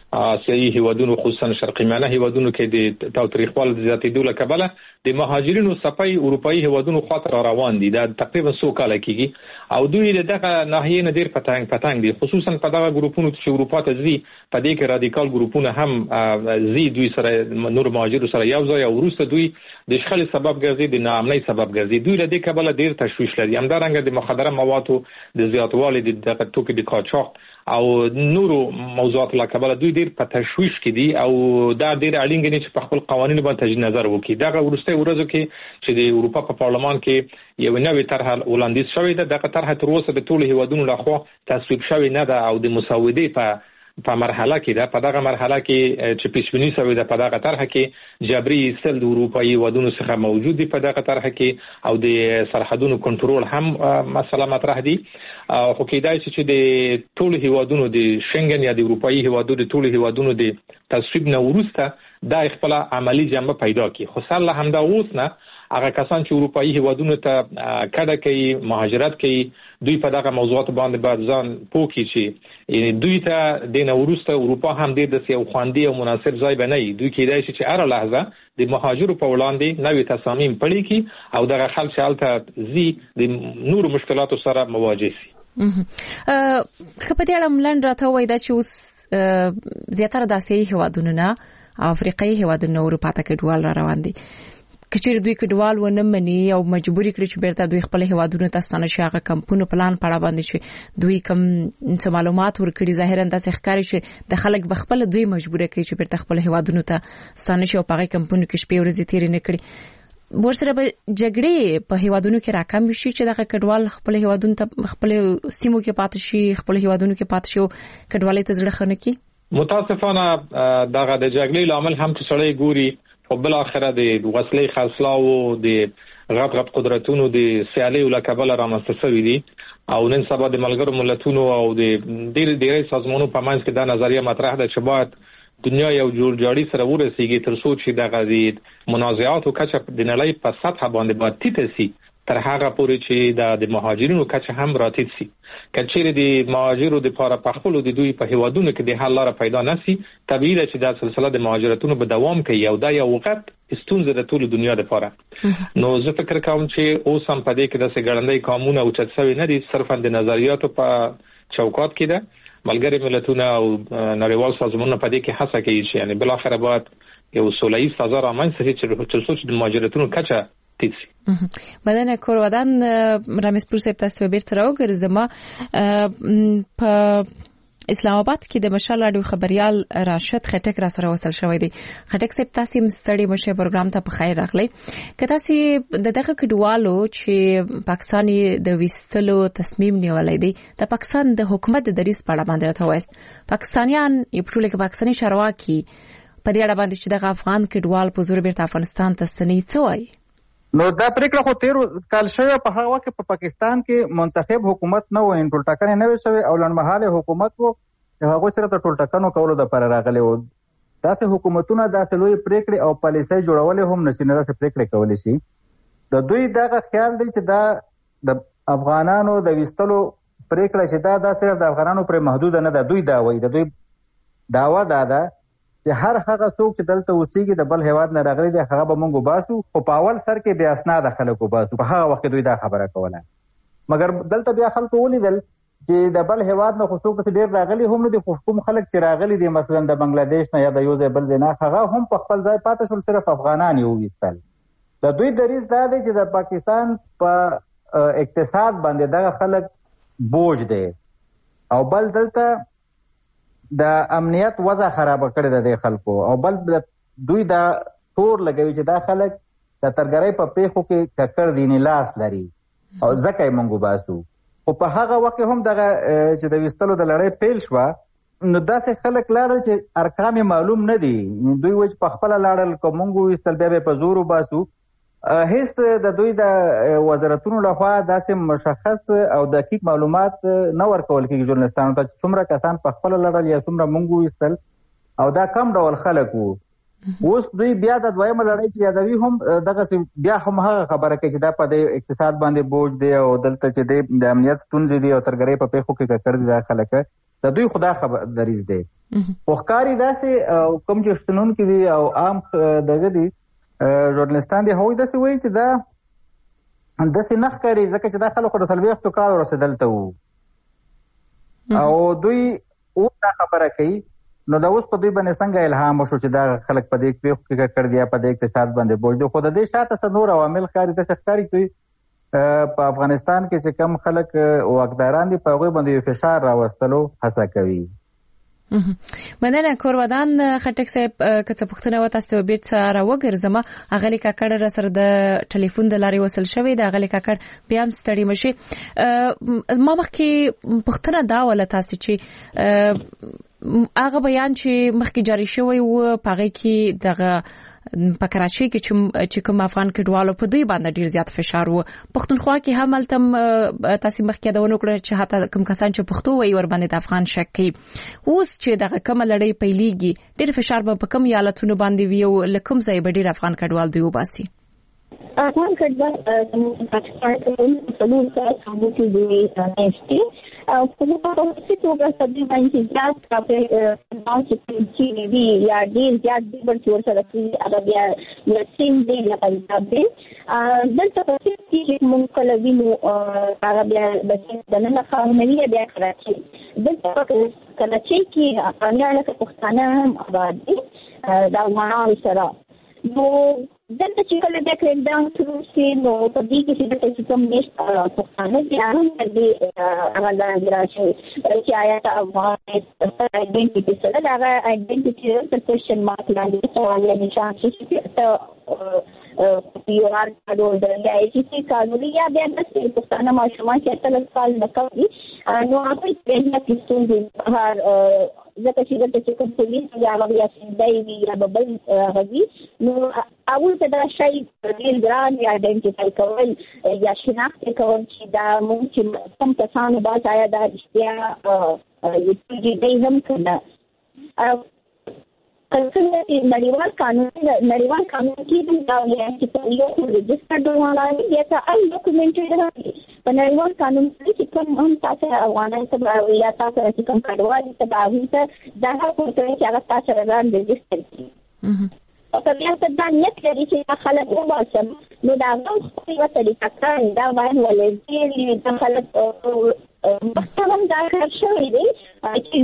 آسیایي هیوادونو خصوصا شرقي میانه هیوادونو کې د تاوتریخوالي د زیاتېدو له کبله د مهاجرینو صفای اروپאי هیوادونو خاطر روان دي دا تقریبا څو کال کېږي او دوی دغه ناحیې نه ډیر پتنګ پتنګ دي خصوصا په دغه ګروپونو چې اروپا ته ځي په دې کې رادیکال ګروپونه هم ځي دوی سره نور مهاجرو سره یو ځای او وروسته دوی د شخړې سبب ګرځي د ناامنۍ سبب ګرځي دوی له دې کبله ډیر تشویش لري همدارنګه د مخدره موادو د زیاتوالي د دغه توکي د قاچاق او نورو موضوعات له کبله دوی ډیر په تشویش کې دي او دا ډیر اړین دي چې په خپل قوانینو باندې تجدید نظر وکړي دغه ورسته ورځو کې چې د اروپا په پارلمان کې یو نوې طرح وړاندیز شوې ده دغه طرح تر اوسه د ټولو هیوادونو لخوا تصویب شوې نه ده او د مساودې په په مرحله کې ده په دغه مرحله کې چې پیشبینی شوې ده په دغه طرح کې جبري ایستل د اروپאי هیوادونو څخه موجود دي په دغه طرح کې او د سرحدونو کنټرول هم مسله مطرح دي خو کېدای شي چې د ټولو هیوادونو د شنګن یا د اروپאי هیوادونو د ټولو هیوادونو د تصویب نه وروسته دا خپل عملی جنبه پیدا کړي خو سره همدا اوس نه هغه کسان چې اروپאי هیوادونو ته کډه کوي مهاجرت کوي دوی په دغه موضوعات باندې باید ځان پوکي چې یعنی دوی ته د نوروسته اروپا هم د سیاسي خواندي او مناسب ځای بنئ دوی کېدای شي چې هر لحظه د مهاجرو په وړاندې نوې تصامیم پلي کی او دغه خلک حالت زی د نور مشکلاتو سره مواجه شي خپل دې عملن راته وای دا چې اوس زیاتره د اسیایي هیوادونو نه افریقایي هیوادونو اروپا ته کډوال را روان دي کچېر دوی کډوال ونه مني او مجبوري کړی چې بیرته دوی خپل هیوادونو ته ستنه شي هغه کمپونو پلان پړه باندې شي دوی کوم څه معلومات ورکړي ظاهرا د ښکاری چې د خلک بخپل دوی مجبور کوي چې بیرته خپل هیوادونو ته ستنه شي او په هغه کمپونو کې شپې ورځې تیر نه کړي ورسره به جګړې په هیوادونو کې راکم شي چې دغه کډوال خپل هیوادونو ته خپل سیمو کې پاتې شي خپل هیوادونو کې پاتې شي کډوالۍ ته زړه خنه کی متاسفانه دغه د جګړې لامل هم چې سړی ګوري او بل اخره د وسلې خرڅلاو د غټ غټ قدرتونو د سیالي ول کبل رامنځته شوې دي او نن سبا د ملګرو ملتونو او د ډېر ډېر سازمانونو په منځ کې دا نظریه مطرح ده چې باید دنیا یو جوړ جاړي سره ورسیږي تر څو چې د غزید منازعات او کچه د نړۍ په سطح باندې باید ټیټ شي تر هغه پورې چې د مهاجرینو کچه هم راتېد شي کچېره د مهاجرو د لپاره په خپل د دوی په هیوادونو کې د حل لاره پیدا نشي طبیعي ده چې دا سلسله د مهاجرتونو به دوام کوي او دا یو وخت استونزه د ټول دنیا لپاره نو زه فکر کوم چې اوس هم په دې کې د سګړندۍ قانون او چتسوي نه دي صرفا د نظریاتو په چوکاټ کې ده ملګری ملتونه او نړیوال سازمانونه په دې کې هڅه کوي چې یعنی بل اخر بعد یو سوله‌ای فضا رامنځته شي چې تر څو د مهاجرتونو کچه بدن کور ودان رمیز پور صاحب تاسو به بیرته راوګرځم په اسلام آباد کې د مشال راډیو خبريال راشد خټک را سره وصل شوی دی خټک صاحب تاسو مستړي مشه پروګرام ته په خیر راغلی که تاسو د دغه کډوالو چې پاکستاني د وستلو تصمیم نیولای دی د پاکستان د حکومت د دریس په اړه باندې راته وایست پاکستانیان یو ټول کې پاکستاني چارواکي په دې اړه باندې چې د افغان کډوال په زور بیرته افغانستان ته ستنې څه وایي نو دا پریکړه خو تیر کال شوی په هغه وخت په پاکستان کې منتخب حکومت نه و ان ټول ټاکنې نه وشوي او لنمحاله حکومت وو هغه سره د ټول ټاکنو کولو د پر راغلي وو داسې حکومتونه داسې لوی پریکړې او پالیسۍ جوړولې هم نشي نه داسې پریکړې کولې شي د دوی دغه خیال دی چې دا د افغانانو د وستلو پریکړه چې دا د صرف د افغانانو پر محدود نه ده دوی دا وایي د دوی داوا دا ده چې هر هغه څوک چې دلته اوسېږي د بل هیواد نه راغلي دی هغه به موږ باسو خو په اول سر کې بیا اسناد خلکو باسو په هغه وخت دوی دا خبره کوله مګر دلته بیا خلکو ولیدل چې د بل هیواد نه خو څوک چې ډېر راغلي هم نه دي خو کوم خلک چې راغلي دي مثلا د بنگلاديش نه یا د یو ځای بل ځای نه هغه هم په خپل ځای پاتې شول صرف افغانان یو وستل د دوی دریځ دا دی چې د پاکستان په اقتصاد باندې دغه خلک بوج دی او بل دلته د امنیت وضع خراب کړی د خلکو او بل دوی دا تور لګوي چې دا خلک د ترګرۍ په پیښو کې ککړ دیني لاس لري او ځکه یې موږ باسو خو په هغه وخت هم دغه چې د وستلو د لړۍ پیل شوه نو داسې خلک لاړل چې ارقام معلوم نه دي دوی وایي چې په خپله لاړل که موږ وستل بیا به په زور وباسو هیڅ د دوی د وزارتونو لخوا داسې مشخص او دقیق معلومات نه ورکول کېږي ژورنالستانو ته چې څومره کسان په خپله لړل یا څومره موږ ویستل او دا کم ډول خلک وو اوس دوی بیا د دویمه لړۍ چې یادوي هم دغسې بیا هم هغه خبره کوي چې دا په د اقتصاد باندې بوج دی او دلته چې دی د امنیت ستونزې دي او ترګرۍ په پیښو کې ککړ دي دا خلک د دوی خو دا خبر دریځ دی وخکاری داسې کوم چې شتونونکي دي او عام دغه دي ژورنالستان دي هغوی داسې وایي چې دا داسې نه ښکاري ځکه چې دا خلکو د څلوېښتو کالو رسېدل ته وو او دوی اوس دا خبره کوي. نو دا اوس په دوی باندې څنګه الهام وشو چې دا خلک په دې پیښو کې کړ دي په دې اقتصاد باندې بوج دي. خو د دې شاته څه نور عوامل ښکاري داسې ښکاري چې په افغانستان کې چې کم خلک واکداران دي په هغوی باندې فشار راوستلو هڅه کوي. مننه کورودان خټک صاحب که څه پوښتنه وه تاسو ته بیرته راوګرځم. اغلی کاکړ را سره د ټلیفون د لارې وصل شوی د اغلی کاکړ بیا هم ستړي مشي. ما مخکې پوښتنه دا وله تاسو چې هغه بیان چې مخکې جاری شوی و په هغې کې دغه په کراچۍ کې چې کوم افغان کډوالو په دوی باندې ډیر زیات فشار و. پښتونخوا کې هم هلته تاسو مخکې یادونه وکړه چې حتی کوم کسان چې پښتو وایي ور باندې د افغان شک کوي. اوس چې دغه کومه لړۍ پیلېږي ډېر فشار به په کوم ایالتونو باندې وي او له کوم ځای به ډېر افغان کډوال دوی وباسي؟ افغان کډوال پاکستان ته څلور ساعت همداسې دوی نشته او په دې توګه سبزي باندې زیات کافي چې وي یا ډېر زیات دي بل څور سره چې هغه بیا نسیم دی یا پنجاب دی دلته په چې موږ کله وینو هغه بیا د نن خاورمنی بیا کراچي دلته کراچي کې افغانان له پښتانه هم آباد دي د افغانانو سره. نو دلته چې کله د کریک ډاون شروع شي نو په دې کې چې د کوم نشته پښتانه بیا هم د هغه د راشي چې آیا د افغان آیډنټیټي سره دا آیډنټیټي د کوېشن مارک لاندې سوال نشان شي ته یو آر کارډ یا چې چې کارونه یا بیا د پښتانه ماشومان چې تل کال نه کوي نو هغه په دې کې څنګه هر ځکه چې د چې کوم پولیس یا هغه یا سندای وي یا بل غوي نو اول ته دا شی ډېر ګران یا آیډنټیفای کول یا شناخت کول چې دا موږ چې کوم کسانو باز آیا دا رښتیا یو دې هم کنه کله نړیوال قانون نړیوال قانون کې دا وایي چې یو رجسټرډ ډوالای یا څه ال ډاکومېنټډ راځي په نړیوال قانون کې کوم هم تاسو افغانان ته یا تاسو چې کوم کډوالي ته باندې ته دا هغه کوي چې هغه تاسو راځي رجسټر کړي او په بیا ته دا نیت لري چې خلک وباسم نو دا هغه خپل طریقه کار دا باید ولې چې خلک مختلف دا کار شوی دی چې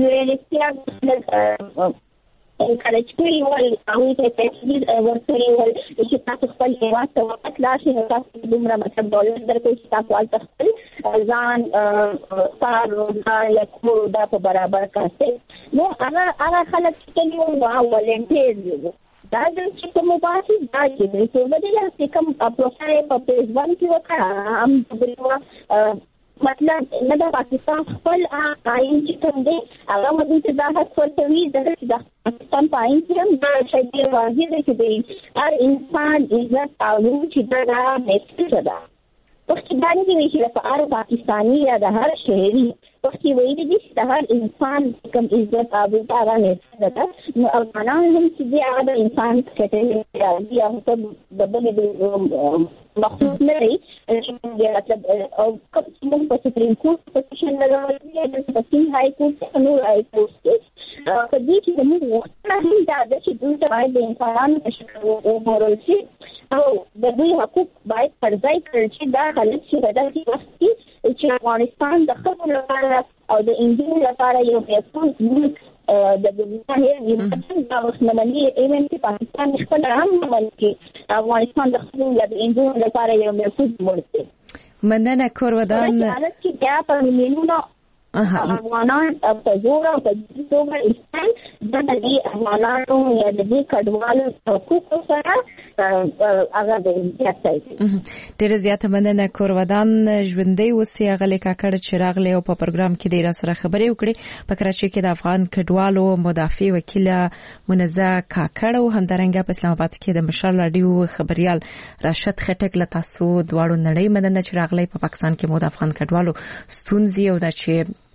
ریالیټي encourage کړي ول او ته تفصیل ورکړي ول چې تاسو خپل هیواد ته وخت لاشي نو تاسو دومره مطلب ډالر درکوي چې تاسو ول خپل ځان کار روزګار یا کور دا په برابر کړئ. نو هغه هغه خلک چې یو نو ولنټیر دا چې کوم باسي دا چې څه بدله چې کوم پروسه په پیج باندې کې وکړه هم په مطلب نه د پاکستان خپل آئین چې کوم دی هغه مدې چې دا خپل توی د پاکستان په آئین کې هم دا شی ډېر واضح دی چې دی هر انسان عزت او چې دا دا نسبت ده پښتو باندې وی چې په هر پاکستاني یا د هر شهري پښتو وی دي چې د هر انسان کوم عزت او دا نسبت ده. نو افغانان هم چې دی هغه د انسان کټه دی هغه د بل مخصوص نه لري چې مطلب او کوم په سپریم کورټ پوزیشن لري د سپریم هاي کورټ نو هاي کورټ په دې کې موږ وخت نه دا چې دوی ته باید د انسانانو په شکل وګورل شي او د دوی حقوق باید پر ځای کړل شي. دا حالت چې په داسې وخت کې چې افغانستان د ښځو لپاره او د نجونو لپاره یو محفوظ ملک د دنیا یو دا اوسمنلي ایون کې پاکستان خپل هم عمل کې افغانستان د ښځو یا د نجونو لپاره یو محفوظ ملک دی. مننه کورودان. حالت کې بیا په میلیونونو افغانان په زور او په توګه استعمال د دې افغانانو یا د دې کډوالو حقوقو سره هغه د زیاتای ډېر زیاته مننه کورودان. ژوندۍ اوسې هغه کاکړ چې راغلی او په پروګرام کې ډېر سره خبرې وکړي. په کراچۍ کې د افغان کډوالو مدافع وکیل منزه کاکړ او همدارنګه په اسلام آباد کې د مشال راډیو خبريال راشد خټک له تاسو دواړو نړۍ مننه چې راغلی. په پاکستان کې مو د افغان کډوالو ستونزې او د چې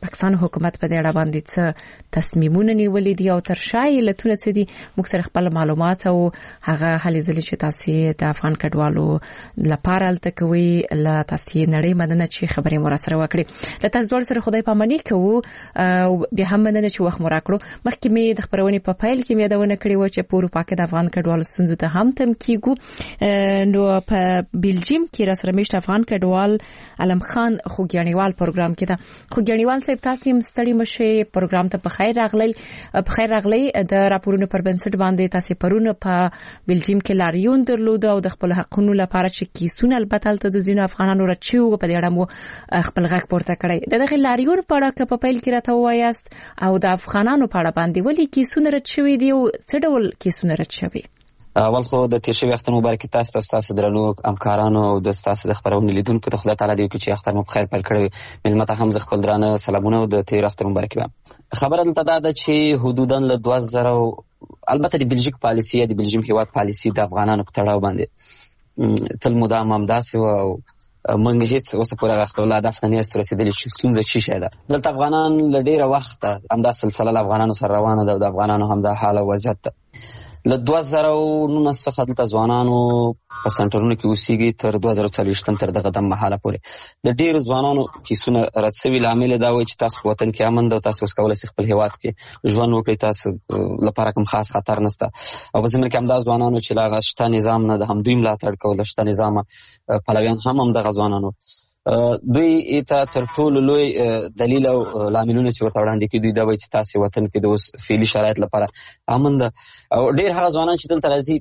پاکستان حکومت په دې اړه باندې څه تصمیمونه نیولې دي او تر شای لتونه څه دي موږ سره خپل معلومات او هغه هلي ځلې چې تاسو د افغان کډوالو لپاره التکوي لا تاسو نړۍ مدنه چې خبرې مو سره وکړي له تاسو ډول سره خدای پامني کوو او به هم مدنه چې وخت مو راکړو مخکې مې د خبرونې په پایل کې مې داونه کړی و چې په اروپا کې د افغان کډوالو ستونزو ته هم تم کیږي نو په بلجیم کې را سره مشت افغان کډوال علم خان خوګیانیوال پروګرام کې دا خوګیانیوال صاحب تاسو هم ستړي مشه پروګرام ته په خیر راغلی په خیر راغلی د راپورونو پر بنسټ باندې تاسو پرونه په بلجیم کې لاریون درلود او د خپل حقوقو لپاره چې کیسونه البته د ځینو افغانانو رچیو په دې اړه مو خپل غږ پورته کړی د دغه لاریون په اړه په پیل کې راته وایاست او د افغانانو په اړه باندې ولې کیسونه رچوي دی او څه ډول کیسونه رچوي اول خو د تیر شوی اختر مبارک تاسو ته تاسو درنو همکارانو او د تاسو د خبرونې لیدونکو ته خدای تعالی دې وکړي چې اختر مو بخیر پیل کړی ملمت هم ز خپل درانه سلامونه او د تیر اختر مبارک وایم خبره دلته دا ده چې حدوداً له دوه زره البته د بلژیک پالیسی د بلجیم هیواد پالیسی د افغانانو په تړاو باندې تل مدام هم داسې و او منګ هیڅ اوس پورې غوښتل هدف نه است رسیدلی چې ستونزه چی شه ده دلته افغانان ل ډیره وخت هم دا سلسله افغانانو سره روانه ده او د افغانانو هم د حال او وضعیت ده له دوه زره نولس څخه دلته ځوانانو په سنټرونو کې اوسېږي تر دوه زره څلوېښت تر دغه دم مهاله پورې د ډیرو ځوانانو کیسونه رد شوي لامل دا وایي چې تاسو په وطن کې امن ده او تاسو اوس کولی شئ خپل هیواد کې ژوند وکړئ تاسو لپاره کوم خاص خطر نشته او په ضمن کې همدا ځوانانو چې له هغه شته نظام نه د همدوی ملاتړ کول شته نظامه پلویان هم همدغه ځوانانو دوی ته تر ټولو لوی دلیل او لاملونه چې ورته وړاندې کړي دوی دا وایي چې تاسو وطن کې د اوس فعلي شرایط لپاره امن ده او ډیر هغه ځوانان چې دلته راځي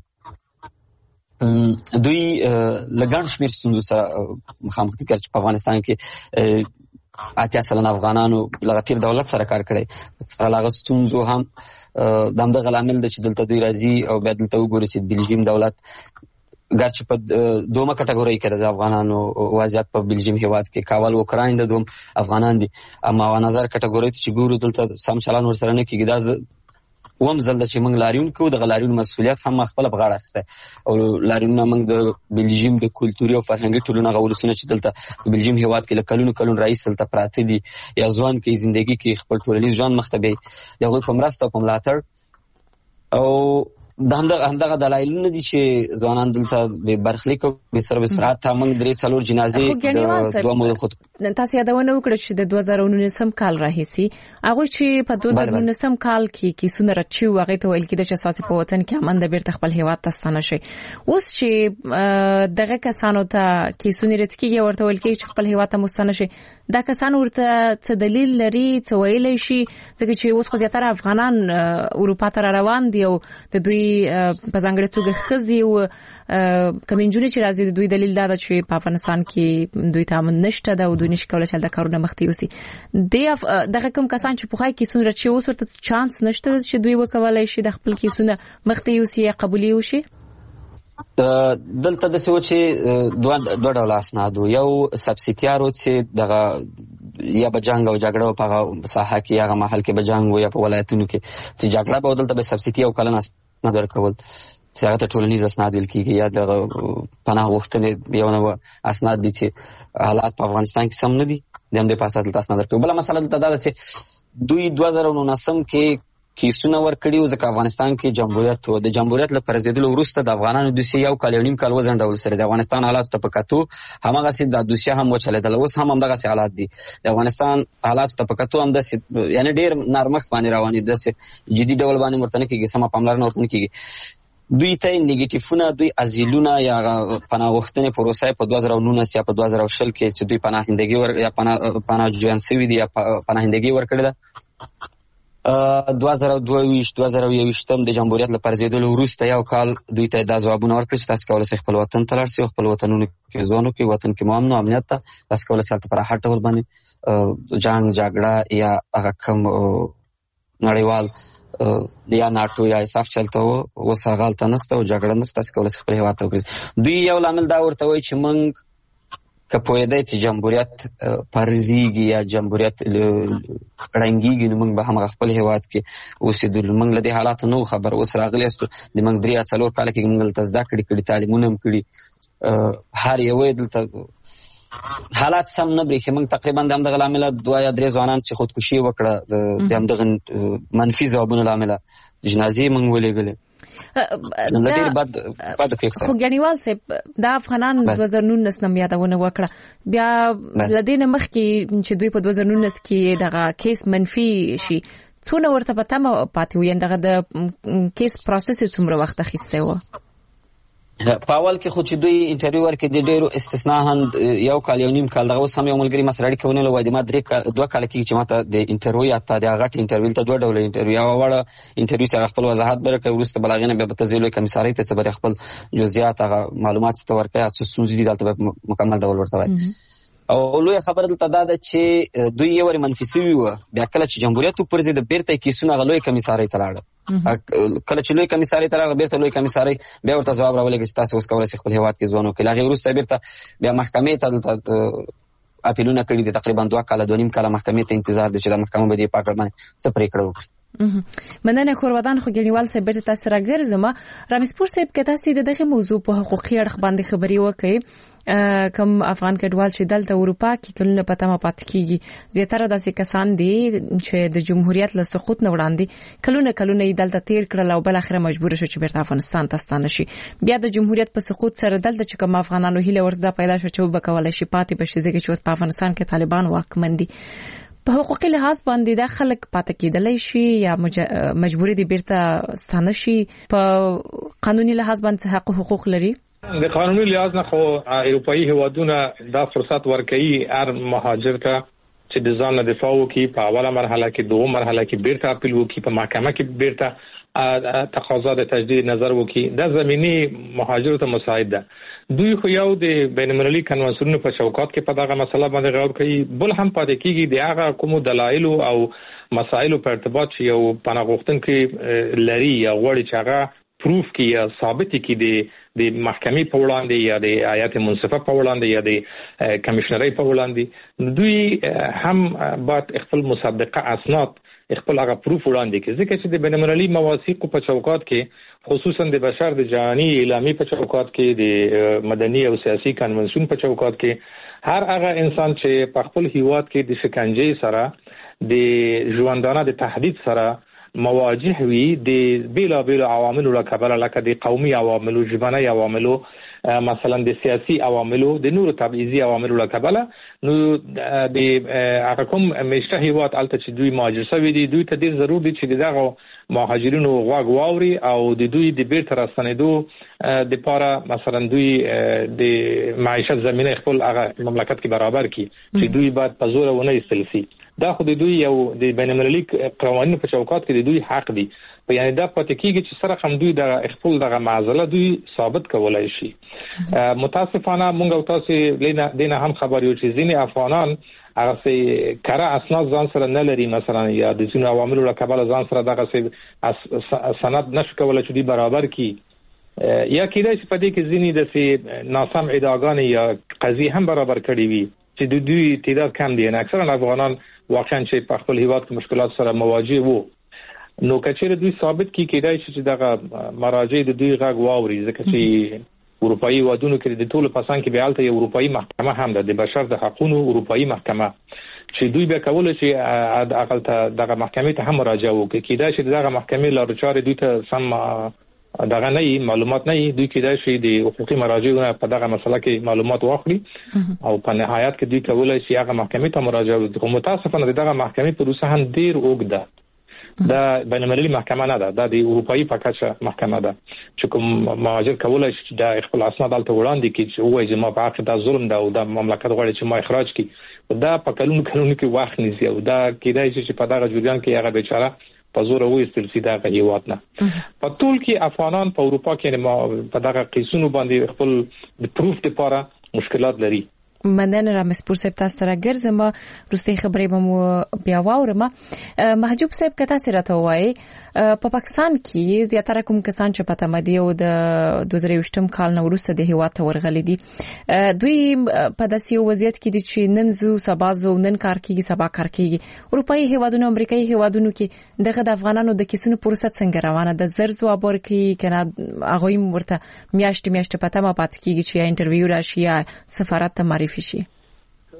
دوی له ګڼ شمېر ستونزو سره مخامخ دي چې په افغانستان کې اتیا سلنه افغانانو له تیر دولت سره کار کړی سره له ستونزو هم د همدغه لامل ده چې دلته دوی راځي او بیا دلته وګوري چې بلجیم دولت ګرچې په دومه کټګورۍ کې د افغانانو وضعیت په بلجیم هیواد کې کاول اوکراین د دوم افغانان دي اما و نظر کټګورۍ چې ګورو دلته سم چلان ورسره نه کېږي دا وم زل چې موږ لاریون کوو د لاریون مسؤلیت هم خپل په غاړه اخیسته او لاریون موږ د بلجیم د کلتوري او فرهنګي ټولنو غوړسونه چې دلته بلجیم هیواد کې کلونو کلون رئیس دلته پراته دي یا ځوان کې ژوندۍ کې خپل ټولنیز ژوند مختبي دغه په مرسته او په ملاتړ او د همدغه همدغه دلایلونه دي چې ځوانان دلته به برخلیک او به سره بسرعت ته موږ درې څلور جنازې دوه مو خود تاسو یادونه وکړه چې د دوه زره نولسم کال راهیسي هغه چې په دوه زره نولسم کال کې کیسونه رچي هغه ته ویل کېده چې اساسي په وطن کې امن د بیرته خپل هیواد ته ستنه شي اوس چې دغه کسانو ته کیسونه رچکیږي ورته ویل کېږي چې خپل هیواد ته مستنه شي دا کسان ورته څه دلیل لري څه ویلای شي ځکه چې اوس خو زیاتره افغانان اروپا ته روان دي او د دوی په ځانګړي توګه خزي او کمنجونی چې راځي د دوی دلیل دا چې په افغانستان کې دوی ته امن نشته دا او دوی نشي کولای چې د کارونه مخته یوسي دغه کوم کسان چې په خای کې سن رچي اوس ورته چانس نشته چې دوی وکولای شي د خپل کیسونه مخته یوسي یا قبولي وشي دلته د څه چې دوه دوه ډول اسناد یو سبسیډیارو چې دغه یا به جنگ او جګړه په ساحه کې یا محل کې به جنگ و یا په ولایتونو کې چې جګړه به دلته به سبسیډي او کلن اسناد ورکول چې هغه ته ټولنیز اسناد ویل کېږي یا د پناه غوښتنې یو نوع اسناد دي چې حالات په افغانستان کې سم نه دي د همدې په اساس دلته اسناد ورکوي بله مسله دلته دا ده چې دوی دوه زره نولسم کې کیسونه ورکړي او ځکه افغانستان کې جمهوریت و د جمهوریت له پرځېدلو وروسته د افغانانو دوسیه یو کال یو نیم کال وځنډول سره د افغانستان حالاتو ته په کتو هماغسې د دوسیه هم وچلېدله اوس هم همدغسې حالات دي د افغانستان حالاتو ته په کتو همداسې یعنې ډېر نرمښت باندې روان دي داسې جدي ډول باندې ورته نه کېږي سمه پاملرنه ورته نه کېږي دوی ته نیگیټیفونه دوی ازیلونه یا پناه غوښتنې پروسه په دوه زره نولس یا په دوه زره شل کې چې دوی پناهندګي ور یا پناه پناهجویان شوي دي یا پناهندګي ورکړې ده دوه زره دوه ویشت دوه زره یو ویشتم د جمهوریت له پرځېدلو وروسته یو کال دوی ته دا ځوابونه ورکړي چې تاسو کولی شئ خپل وطن ته لاړ شئ خپل وطنونو کې ژوند وکړئ وطن کې مو امن او امنیت ته تاسو کولی شئ هلته په راحت ډول باندې جنګ جګړه یا هغه کوم نړیوال یا ناټو یا ایساف چلته و اوس هغه هلته نشته او جګړه نشته تاسو کولی شئ خپل هېواد ته وګرځئ دوی یو لامل دا ورته وایي چې موږ که پوهېدی چې جمهوریت پرځېږي یا جمهوریت ړنګېږي نو موږ به همغه خپل هېواد کې اوسېدلو موږ له دې حالاتو نه خبر اوس راغلی یاستو د موږ درې یا څلور کاله کې موږ دلته زده کړې کړي تعلیمونه هم کړي هر یو یې دلته حالات سم نه برېښي. موږ تقریبا د همدغه لامله دوه یا درې ځوانان چې خودکشي وکړه د همدغه منفي ځوابونو لامله جنازې موږ ولېږلې. خو ګنیوال صاحب د افغانان دوه زره نولس نم یادونه وکړه، بیا لدینه مخکې چې دوی په دوه زره نولس کې دغه کیس منفي شي څونه ورته پته پاتې وي، دغه د کیس پروسس څومره وخت اخیستی و؟ په اول کې خو چې دوی انټرویو ورکړي د ډېرو استثناء یو کال یو نیم کال، دغه اوس هم یو ملګري ما سره اړیکه ونیوله، وایي ما درې دوه کاله کېږي چې ما ته د انټرویو یا ته د غټ انټرویو ته دوه ډوله انټرویو، یوه وړه انټرویو چې هغه خپل وضاحت به راکوي، وروسته به له هغې نه بیا به ته ځې لوی کمیسارۍ ته څه به خپل جزئیات هغه معلومات څه ته ورکوي، څه ستونزې دي دلته به مکمل ډول ورته وایي. او لویه خبره دلته دا ده چې دوی یو وارې منفي سوي وه، بیا کله چې جمهوریت وپرځېده بیرته یې کیسونه هغه لویې کمیسارۍ ته لاړه. کله چې لوی کمیسارۍ ته راغله بیرته لوی کمیسارۍ بیا ورته ځواب راولېږه چې تاسې اوس کولی شئ خپل هېواد کې ژوند وکړئ. له هغې وروسته بیرته بیا محکمې ته دلته اپیلونه کړي دي، تقریبا دوه کاله دوه نیم کاله محکمې ته انتظار دی چې د محکمه به دې په اړه باندې څه پرېکړه وکړي. مننه کورودان. خو ګنیوال صاحب بیرته تاسو راګرځم. رامسپور صاحب که تاسو دغه موضوع په حقوقي اړخ باندې خبري وکړئ، کوم افغان کډوال چې دلته اروپا کې کلونه پته ما پات کیږي، زیاتره داسې کسان دي چې د جمهوریت له سقوط نه وړاندې کلونه کلونه یې دلته تیر کړل او بل اخر مجبور شو چې بیرته افغانستان ته ستانه شي. بیا د جمهوریت په سقوط سره دلته چې کوم افغانانو هیله ورته پیدا شو چې وبکول شي پاتې بشي، ځکه چې اوس په افغانستان کې طالبان واکمن دي. په حقوقي لحاظ باندې دا خلک پاتې کېدلی شي یا مجبوري دي بیرته ستانه شي؟ په قانوني لحاظ باندې حق او حقوق لري؟ د قانوني لحاظ نه خو اروپایي هیوادونه دا فرصت ورکوي هر مهاجر ته چې د ځان نه دفاع وکړي، په اوله مرحله کې دوه مرحله کې بیرته اپیل وکړي، په محکمه کې بیرته تقاضا د تجدید نظر وکړي. دا زمینی مهاجرو ته مساعد ده. دوی خو یو د بین المللي کنوانسیونونو په چوکاټ کې په دغه مسله باندې غور کوي، بل هم پاتې کېږي د هغه کومو دلایل او مسایلو په ارتباط چې یو پناه غوښتونکی لري یا غواړي چې هغه پروف کی یا ثابت کی د د محکمې په وړاندې یا د هیئت منصفه په وړاندې یا د کمشنرۍ په وړاندې، دوی هم باید خپل مصدقه اسناد خپل هغه پروف وړاندې کړي، ځکه چې د بین المللي مواثیقو په چوکاټ کې خصوصا د بشر د جهاني اعلامیې په چوکاټ کې د مدني او سیاسي کنونسیون په چوکاټ کې هر هغه انسان چې په خپل هیواد کې د شکنجې سره د ژوندانه د تهدید سره مواجه وي د بیلا بیلا عواملو له کبله، لکه د قومي عواملو، ژبني عواملو، مثلا د سیاسي عواملو، د نورو تبعیضي عواملو له کبله، نو د هغه کوم میشته هیواد الته چې دوی مهاجر شوي دي، دوی ته ډېر ضرور دي چې دغه مهاجرینو غوږ واوري او د دوی د بیرته راستنېدو د پاره مثلا دوی د معیشت زمینه خپل هغه مملکت کې برابر کړي چې دوی باید په زور ونه ایستل شي. دا خو د دوی یو د بین المللي قوانینو په چوکاټ کې د دوی حق دی، په یعنی دا پاتې کېږي چې سره هم دوی د خپل دغه معضله دوی ثابت کولای شي. متاسفانه مونږ او تاسو دینه هم خبر یو چې ځینې افغانان هغه سي کاره اسناد ځان سره نه لري، مثلا یا د ځینو عواملو له کبله ځان سره دغه سي سند نشي کولای چې دوی برابر کړي، یا کېدای شي په دې کې ځینې د سي ناسم ادعاګانې یا قضیې هم برابر کړي وي چې د دوی تعداد کم دي. نه اکثرا افغانان واقعا چې په خپل هیواد کې مشکلات سره مواجه وو، نو کچېره دوی ثابت کی کېدای شي چې دغه مراجع د دوی غږ واوري، ځکه چې اروپایي هیوادونو کې د ټولو پسان کې به الته یو اروپایي محکمه هم ده، د بشر د حقوقو اروپایي محکمه، چې دوی به کولای شي اقل ته دغه محکمې ته هم مراجعه وکړي. کېدای شي دغه محکمې لارو چارې دوی ته سم دغه نه معلومات نه دوی کېدای شي د حقوقي مراجعینو په دغه مسله کې معلومات واخلي او په نهایت کې دوی کولای شي هغه محکمې ته مراجعه وکړي. متاسفانه دغه محکمې پروسه هم ډیر اوږده، دا بین المللي محکمه نه ده، دا د اروپایي په کچه محکمه ده چې کوم مهاجر کولای شي د خپل اسناد الته وړاندې کړي چې وایي چې ما په حق دا ظلم ده او دا مملکت غواړي چې ما اخراج کړي، دا په کلونو کلونو کې وخت نیسي او دا کېدای شي چې په دغه جریان کې هغه بیچاره په زور وایستل شي دغه هیواد نه. په ټول کې افغانان په اروپا کې په دغه قیسونو باندې خپل د پروف لپاره مشکلات لري. مننه رامسپور صاحب، تاسو سره ګرځم، روسي خبرې به مو بیا واورم. محجوب صاحب که تاسو راته وایي په پاکستان کې زیاتره کوم کسان چې په تمدي او د دوه زره یوولسم کال نو وروسته د هیواد ته ورغلي دي، دوی په داسې وضعیت کې دي چې نن زو سبا زو نن کار کیږي سبا کار کیږي. اروپایي هیوادونو، امریکایي هیوادونو کې دغه د افغانانو د کیسونو پروسه څنګه روانه ده؟ زر ځواب ورکړي کنه هغه ورته میاشت میاشت پته ما پات کیږي چې انټرویو راشي یا سفارت ته معرفي شي؟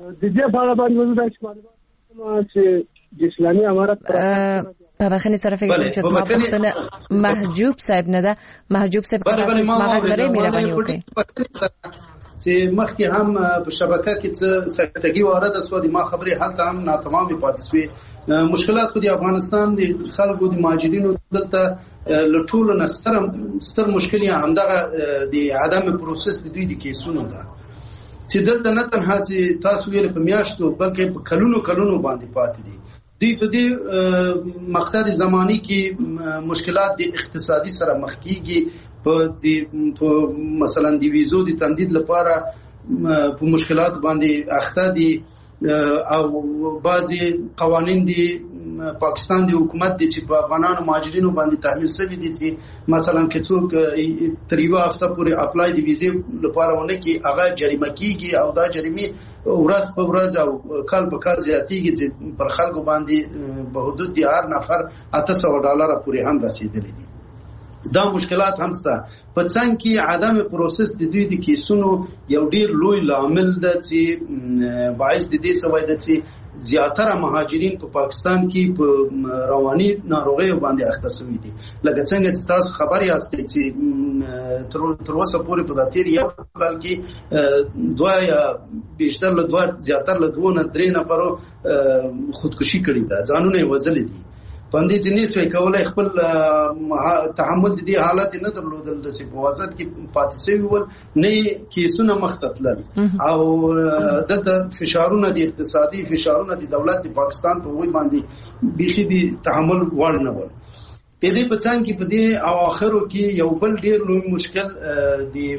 د دې په اړه باندې وزدای چې معلومات چې د اسلامي امارت په بخښنې سره فکر کوم چې ما پښتنه محجوب صاحب نه ده محجوب صاحب کله ما غوړې مهرباني وکړئ چې مخکې هم په شبکه کې څه سکتګي وارده سو د ما خبرې حالت هم ناتمامه پاتې شوې مشکلات خو د افغانستان د خلکو د مهاجرینو دلته لټول نستر ستر مشکل یې همدغه د عدم پروسس د دوی د کیسونو ده چې دلته نه تنها چې تاسو ویل په میاشتو بلکې په کلونو کلونو باندې پاتې دي دوی په دې مقطع زمانی کې مشکلات د اقتصادي سره مخ کیږي په د مثلا د ویزو د تمدید لپاره په مشکلات باندې اخته دي او بعضي قوانين دي پاکستان دی حکومت دی چې په افغانانو مهاجرینو باندې تحمیل شوی دي چې مثلا کې څوک تر یو هفته پورې اپلای دی ویزې لپاره ونه کې هغه جریمه کیږي او دا جریمه ورځ په ورځ او کال په کال زیاتیږي چې پر خلکو باندې په حدود دی هر نفر اته سوه ډالر پورې هم رسیدلي دي دا مشکلات هم ستا په څنګه کې عدم پروسس د دوی د کیسونو یو ډیر لوی لامل ده چې باعث د دې سوي ده چې زیاتره مهاجرین په پاکستان کې په رواني ناروغیو باندې اخته شوي دي لکه څنګه چې تاسو خبر یاست چې تر اوسه پورې په داتیر یو کال کې دوه یا بیشتر له دوه زیاتره له دوه نه درې نفرو خودکشي کړې ده ځانونه یې وژلي دي باندې چې نسوي کولای خپل تحمل دي حالت نه درلودل د سپوازت کې پاتې شوی ول نه کیسونه مختتل او دلته فشارونه دي اقتصادي فشارونه دي دولت د پاکستان په وای باندې بيخي دي تحمل ور نه ول په دې پڅان کې په دې اواخرو کې یو بل ډیر لوی مشکل دي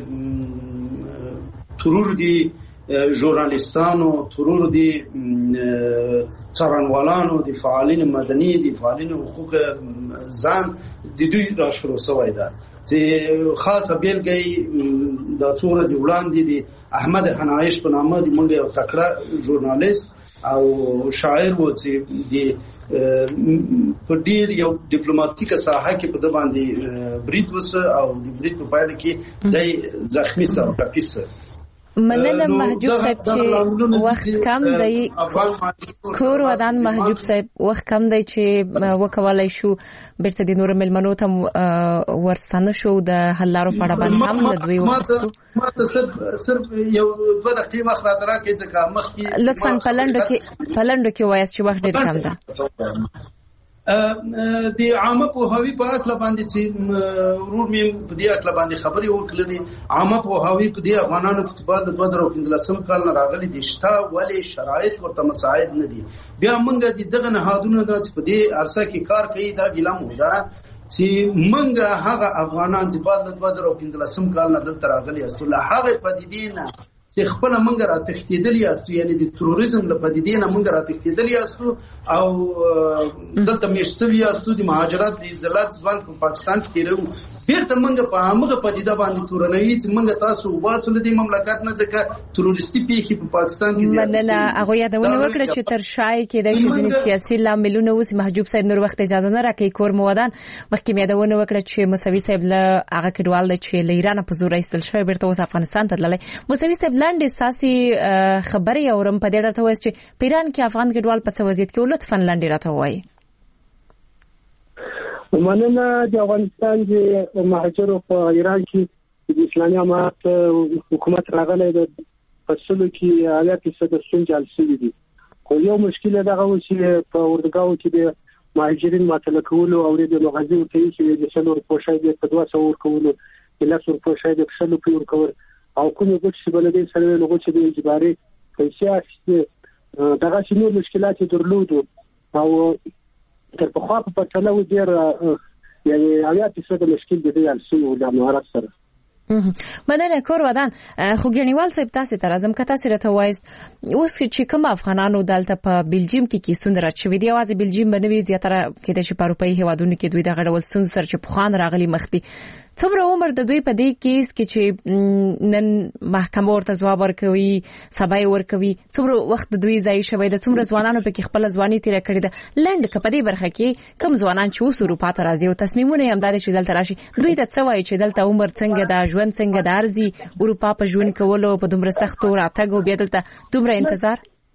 ترور دي ژورنالیستانو ترور دي څارنوالانو د فعالین مدني د فعالین حقوق ځان د دوی راشرو سوی ده چې خاصه بیلګه د څوره دی وړاندې دي احمد حنایش په نامه د مونږ یو تکړه ژورنالیست او شاعر و چې د په ډیر یو ډیپلوماټیک ساحه کې په د باندې برید وسه او د برید په پایله کې د زخمی سره کپیسه مننه محجوب صاحب چې وخت کم دی کور ودان محجوب صاحب وخت کم دی چې وکولای شو بیرته د نور ملمنو ته ورسنه شو د حلارو په اړه باندې هم د دوی وخت ما ته صرف صرف یو دوه دقیقې وخت راته راکړئ ځکه مخکې لطفا پلنډو کې پلنډو کې وایاست چې وخت ډېر کم ده د عامه پوهاوی په اړه باندې چې ورور مې په دې اړه باندې خبرې وکړلې عامه پوهاوی په دې افغانانو کې بعد د دوه زره پنځلسم کال نه راغلي دي شته ولې شرایط ورته مساعد نه دي بیا موږ د دغه نهادونو چې په دې عرصه کې کار کوي دا ګیلم ودا چې موږ هغه افغانان چې بعد د دوه زره پنځلسم کال نه دلته راغلي استول هغه پدیدې نه چې خپل منګ را تختیدلی استو یعنی د تروریزم له پدیدې نه منګ را تختیدلی استو او دلته مشتوی استو د مهاجرت د ځلات ځوان په پاکستان کې تیرو بیرته منګ په هغه پدیده باندې تورنوي چې منګ تاسو واسو د مملکت نه ځکه تروریستي پیخي په پاکستان کې زیات مننه هغه یادونه وکړه چې تر شای کې د شې سیاسي لاملونه اوس محجوب صاحب نور وخت اجازه نه راکې کور مودان مخکې یادونه وکړه چې موسوي صاحب له هغه کډوال چې له ایران په زور ایستل شوی بیرته اوس افغانستان ته تللی موسوي صاحب لاندې ساسي خبري اورم په دې راته وایي چې پیران کې افغان کډوال په څه وضعیت کې لطفا لاندې راته وایي مننه د افغانستان د مهاجرو په ایران کې د اسلامي امارت حکومت راغلی د فصلو کې اویا فیصد ستونزې حل شوي دي خو یو مشکل دغه و چې په اردوګاو کې د مهاجرین معطله کولو او د مغازي ورته چې د سلور پوښای د په دوه سو ورکولو د لاسور پوښای د شلو په ورکول او کومه ګټ چې بلدې سره له غوښتي د اجباري پیسې اخیستي دغه شنو مشکلات درلودو او تر په خوا په پټلو ډیر یعنی اویا فیصد مشکل دی د سیو د مهارت سره مننه کور ودان خو ګنیوال صاحب تاسو ته راځم که تاسو راته وایست اوس چې کوم افغانانو دلته په بلجیم کې کیسونه راچوي دی اوازه بلجیم بنوي زیاتره کې د شپاروپای هوادونو کې دوی د غړول سن سر چې پخوان راغلي مخدي څومره عمر د دوی په دې کیس کې چې نن محکمه ورته ځواب ورکوي سبا یې ورکوي څومره وخت د دوی ځای شوی د څومره ځوانانو په کې خپل ځواني تیر کړی ده لند کپدې برخه کې کم ځوانان چې اوس اروپا ته راځي او تصمیمونه هم دادي چې دلته راشي دوی ته څه وایي چې دلته عمر څنګه دا ژوند څنګه د ارزي اروپا په ژوند کولو په دومره سختو راتګ او بیا دلته دومره انتظار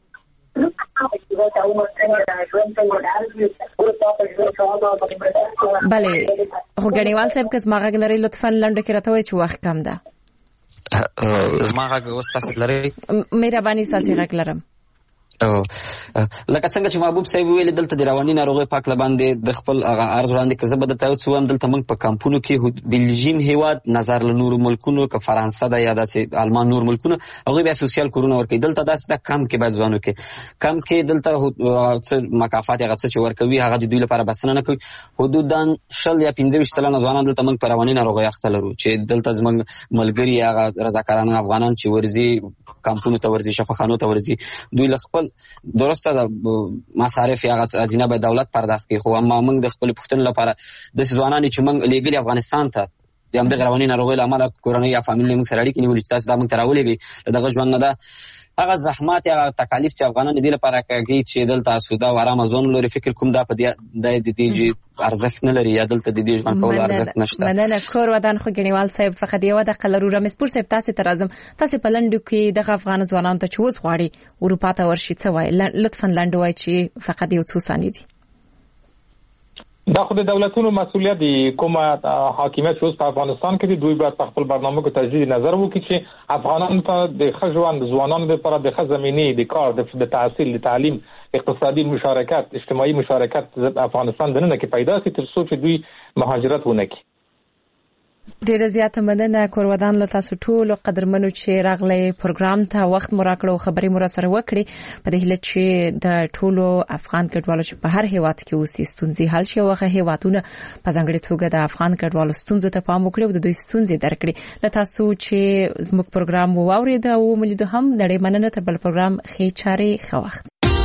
بله خو ګنیوال صاحب که زما غږ لري لطفا لنډه کې راته وایي چې وخت کم ده. زما غږ اوس تاسو لري؟ مهرباني ستاسې غږ لرم. او لکه څنګه چې محبوب صاحب ویل دلته د رواني ناروغي پاک لباندې د خپل هغه عرض وړاندې که زه به درته وڅوم دلته موږ په کمپونو کې بلجیم هیواد نظر له نورو ملکونو که فرانسه ده یا داسې آلمان نور ملکونه هغوی بیا سوسیال کورونه ورکوي. دلته داسې ده کم کې باید ځوانو کې کم کې دلته څه مکافات هغه څه چې ورکوي هغه د دوی لپاره بسنه نه کوي. حدودا شل یا پنځه ویشت سلنه ځوانان دلته موږ په رواني ناروغۍ اخته لرو چې دلته زموږ ملګري هغه رضاکارانه افغانان چې ورځي کمپونو ته ورځي شفاخانو ته ورځي دوی له خپل درسته د مصارف یا خزینه به دولت پرداخت کوي. خو اما موږ د خپل پښتون لپاره د ځوانانو چې موږ لېګل افغانستان ته د همدغه رواني ناروغۍ له امله کورنۍ یا فامیل موږ سره اړیکې نیولې چې تاسو دا موږ ته راولېږئ دغه ژوند نه ده هغه زحمات یا تکالیف چې افغانان دې لپاره کوي چې دلته سودا او آرام ژوند لري فکر کوم دا په دې د دې ارزښت نه لري یا دلته د دې ژوند کول ارزښت نشته. مننه کور ودان خو ګنیوال صاحب فقط یو د قلرو رمسپور صاحب تاسو ته راځم. تاسو په لندو کې د افغان ځوانانو ته چوز غواړي اروپا ته ورشي څه وای لطفا لندو وای چې فقط یو څو ثانیې دي. دا خو د دولتونو مسؤلیت دی کومه حاکمیت اوس په افغانستان کې دی دوی باید په خپل برنامه کې تجدید نظر وکړي چې افغانانو ته د ښه ژوند ځوانانو لپاره د ښه زمینه د کار د تحصیل د تعلیم اقتصادي مشارکت اجتماعي مشارکت افغانستان دننه کې پیدا شي تر څو چې دوی مهاجرت ونه کړي. ډیره زیاته مننه کور ودان له تاسو ټول قدرمنو چې راغلي پروګرام ته وخت مو راکړو خبرې مو سره وکړي په دې هیله چې د ټولو افغان کډوالو چې په هر هیواد کې اوسې ستونزې حل شي او هغه هیوادونه په ځانګړي توګه د افغان کډوالو ستونزو ته پام وکړي او د دوی ستونزې درک کړي. له تاسو چې زموږ پروګرام واورید او ملي هم نړۍ مننه تر بل پروګرام خې چاري خو وخت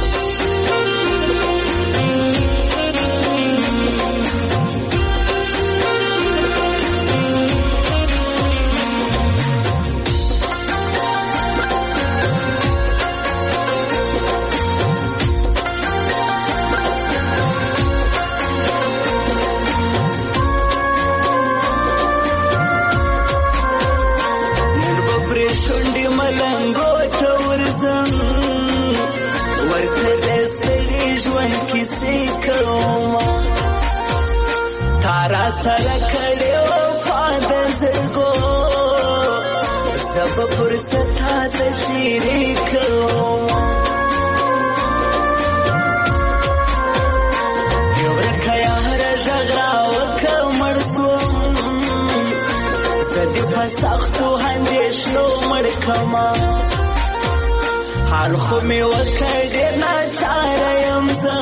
سره کړي او پاده زګو زب فرصت ته شریک یو رکیا هر جګړه وکمر سو زدي فسختو هندېشلو مړ کما حال خو می وکړې نه چاره يم زه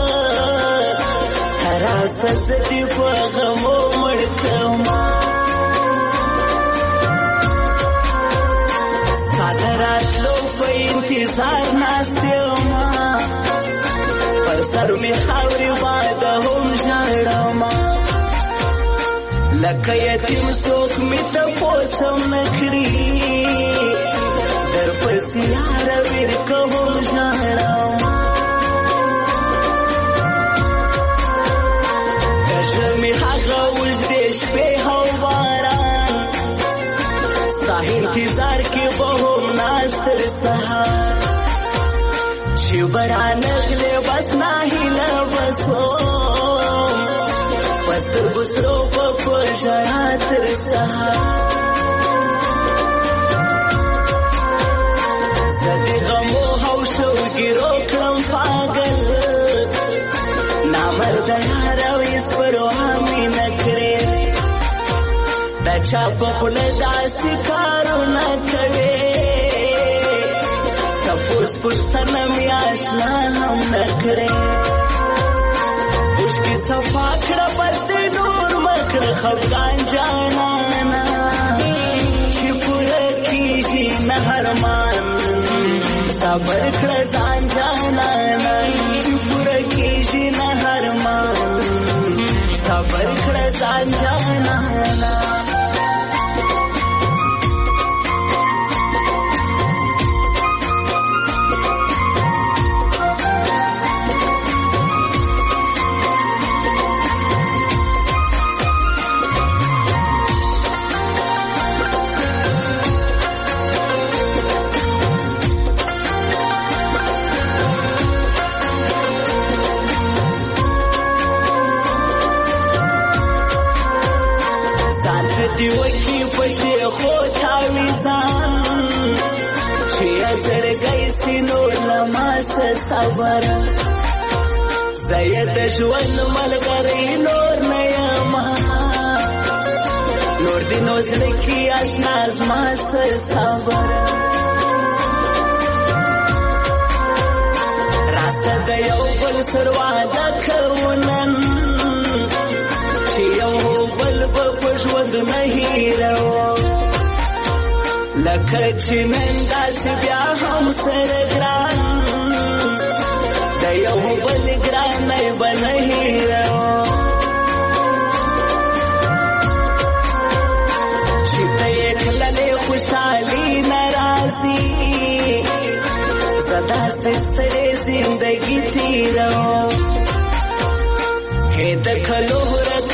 سزدي فغمو مړکما صدرات لو په انتظار ناستېما پر سر می خاوري واده هم ژړما لکه یتیم څوک می ته پوسم نکړي در پسې یار ور کوم ژړما می هغه وځدې شپې هوا باران ستا انتظار کې به هم ناستر سهار چې برانغلې بس نه هیله بسو پس تر ګسرو په پژړا تر سهار زدې غمو هو شو ګیرو کړم پاگل نامرد یار چا په خپل داسې کارونه کوي تفوس پښتنه مې آشنا هم نه کړې اوس کې صفا کړه بس دې نور مکړه خفګان جانانا چې پوره کېږي نه هرمان صبر کړه ځان جانانا چې پوره کېږي نه هرمان صبر کړه ځان جانانا پشي خو تاويزان چې زړګي سينو لما صبر زید ژوند ملګری نور نه یما نور دې نو ځلکی آشنا زما صبر راسته د یو بل سر وعده کوونن چې یو بل په ژوند نه هیرو لکه چې نن داسې بیا هم سره ګران د یو بل ګرانۍ به نه هیرو چې ته یې تللې خوشحالي نه راځي زه داسې ستړې زندګي تېروم هې د کلو ورځ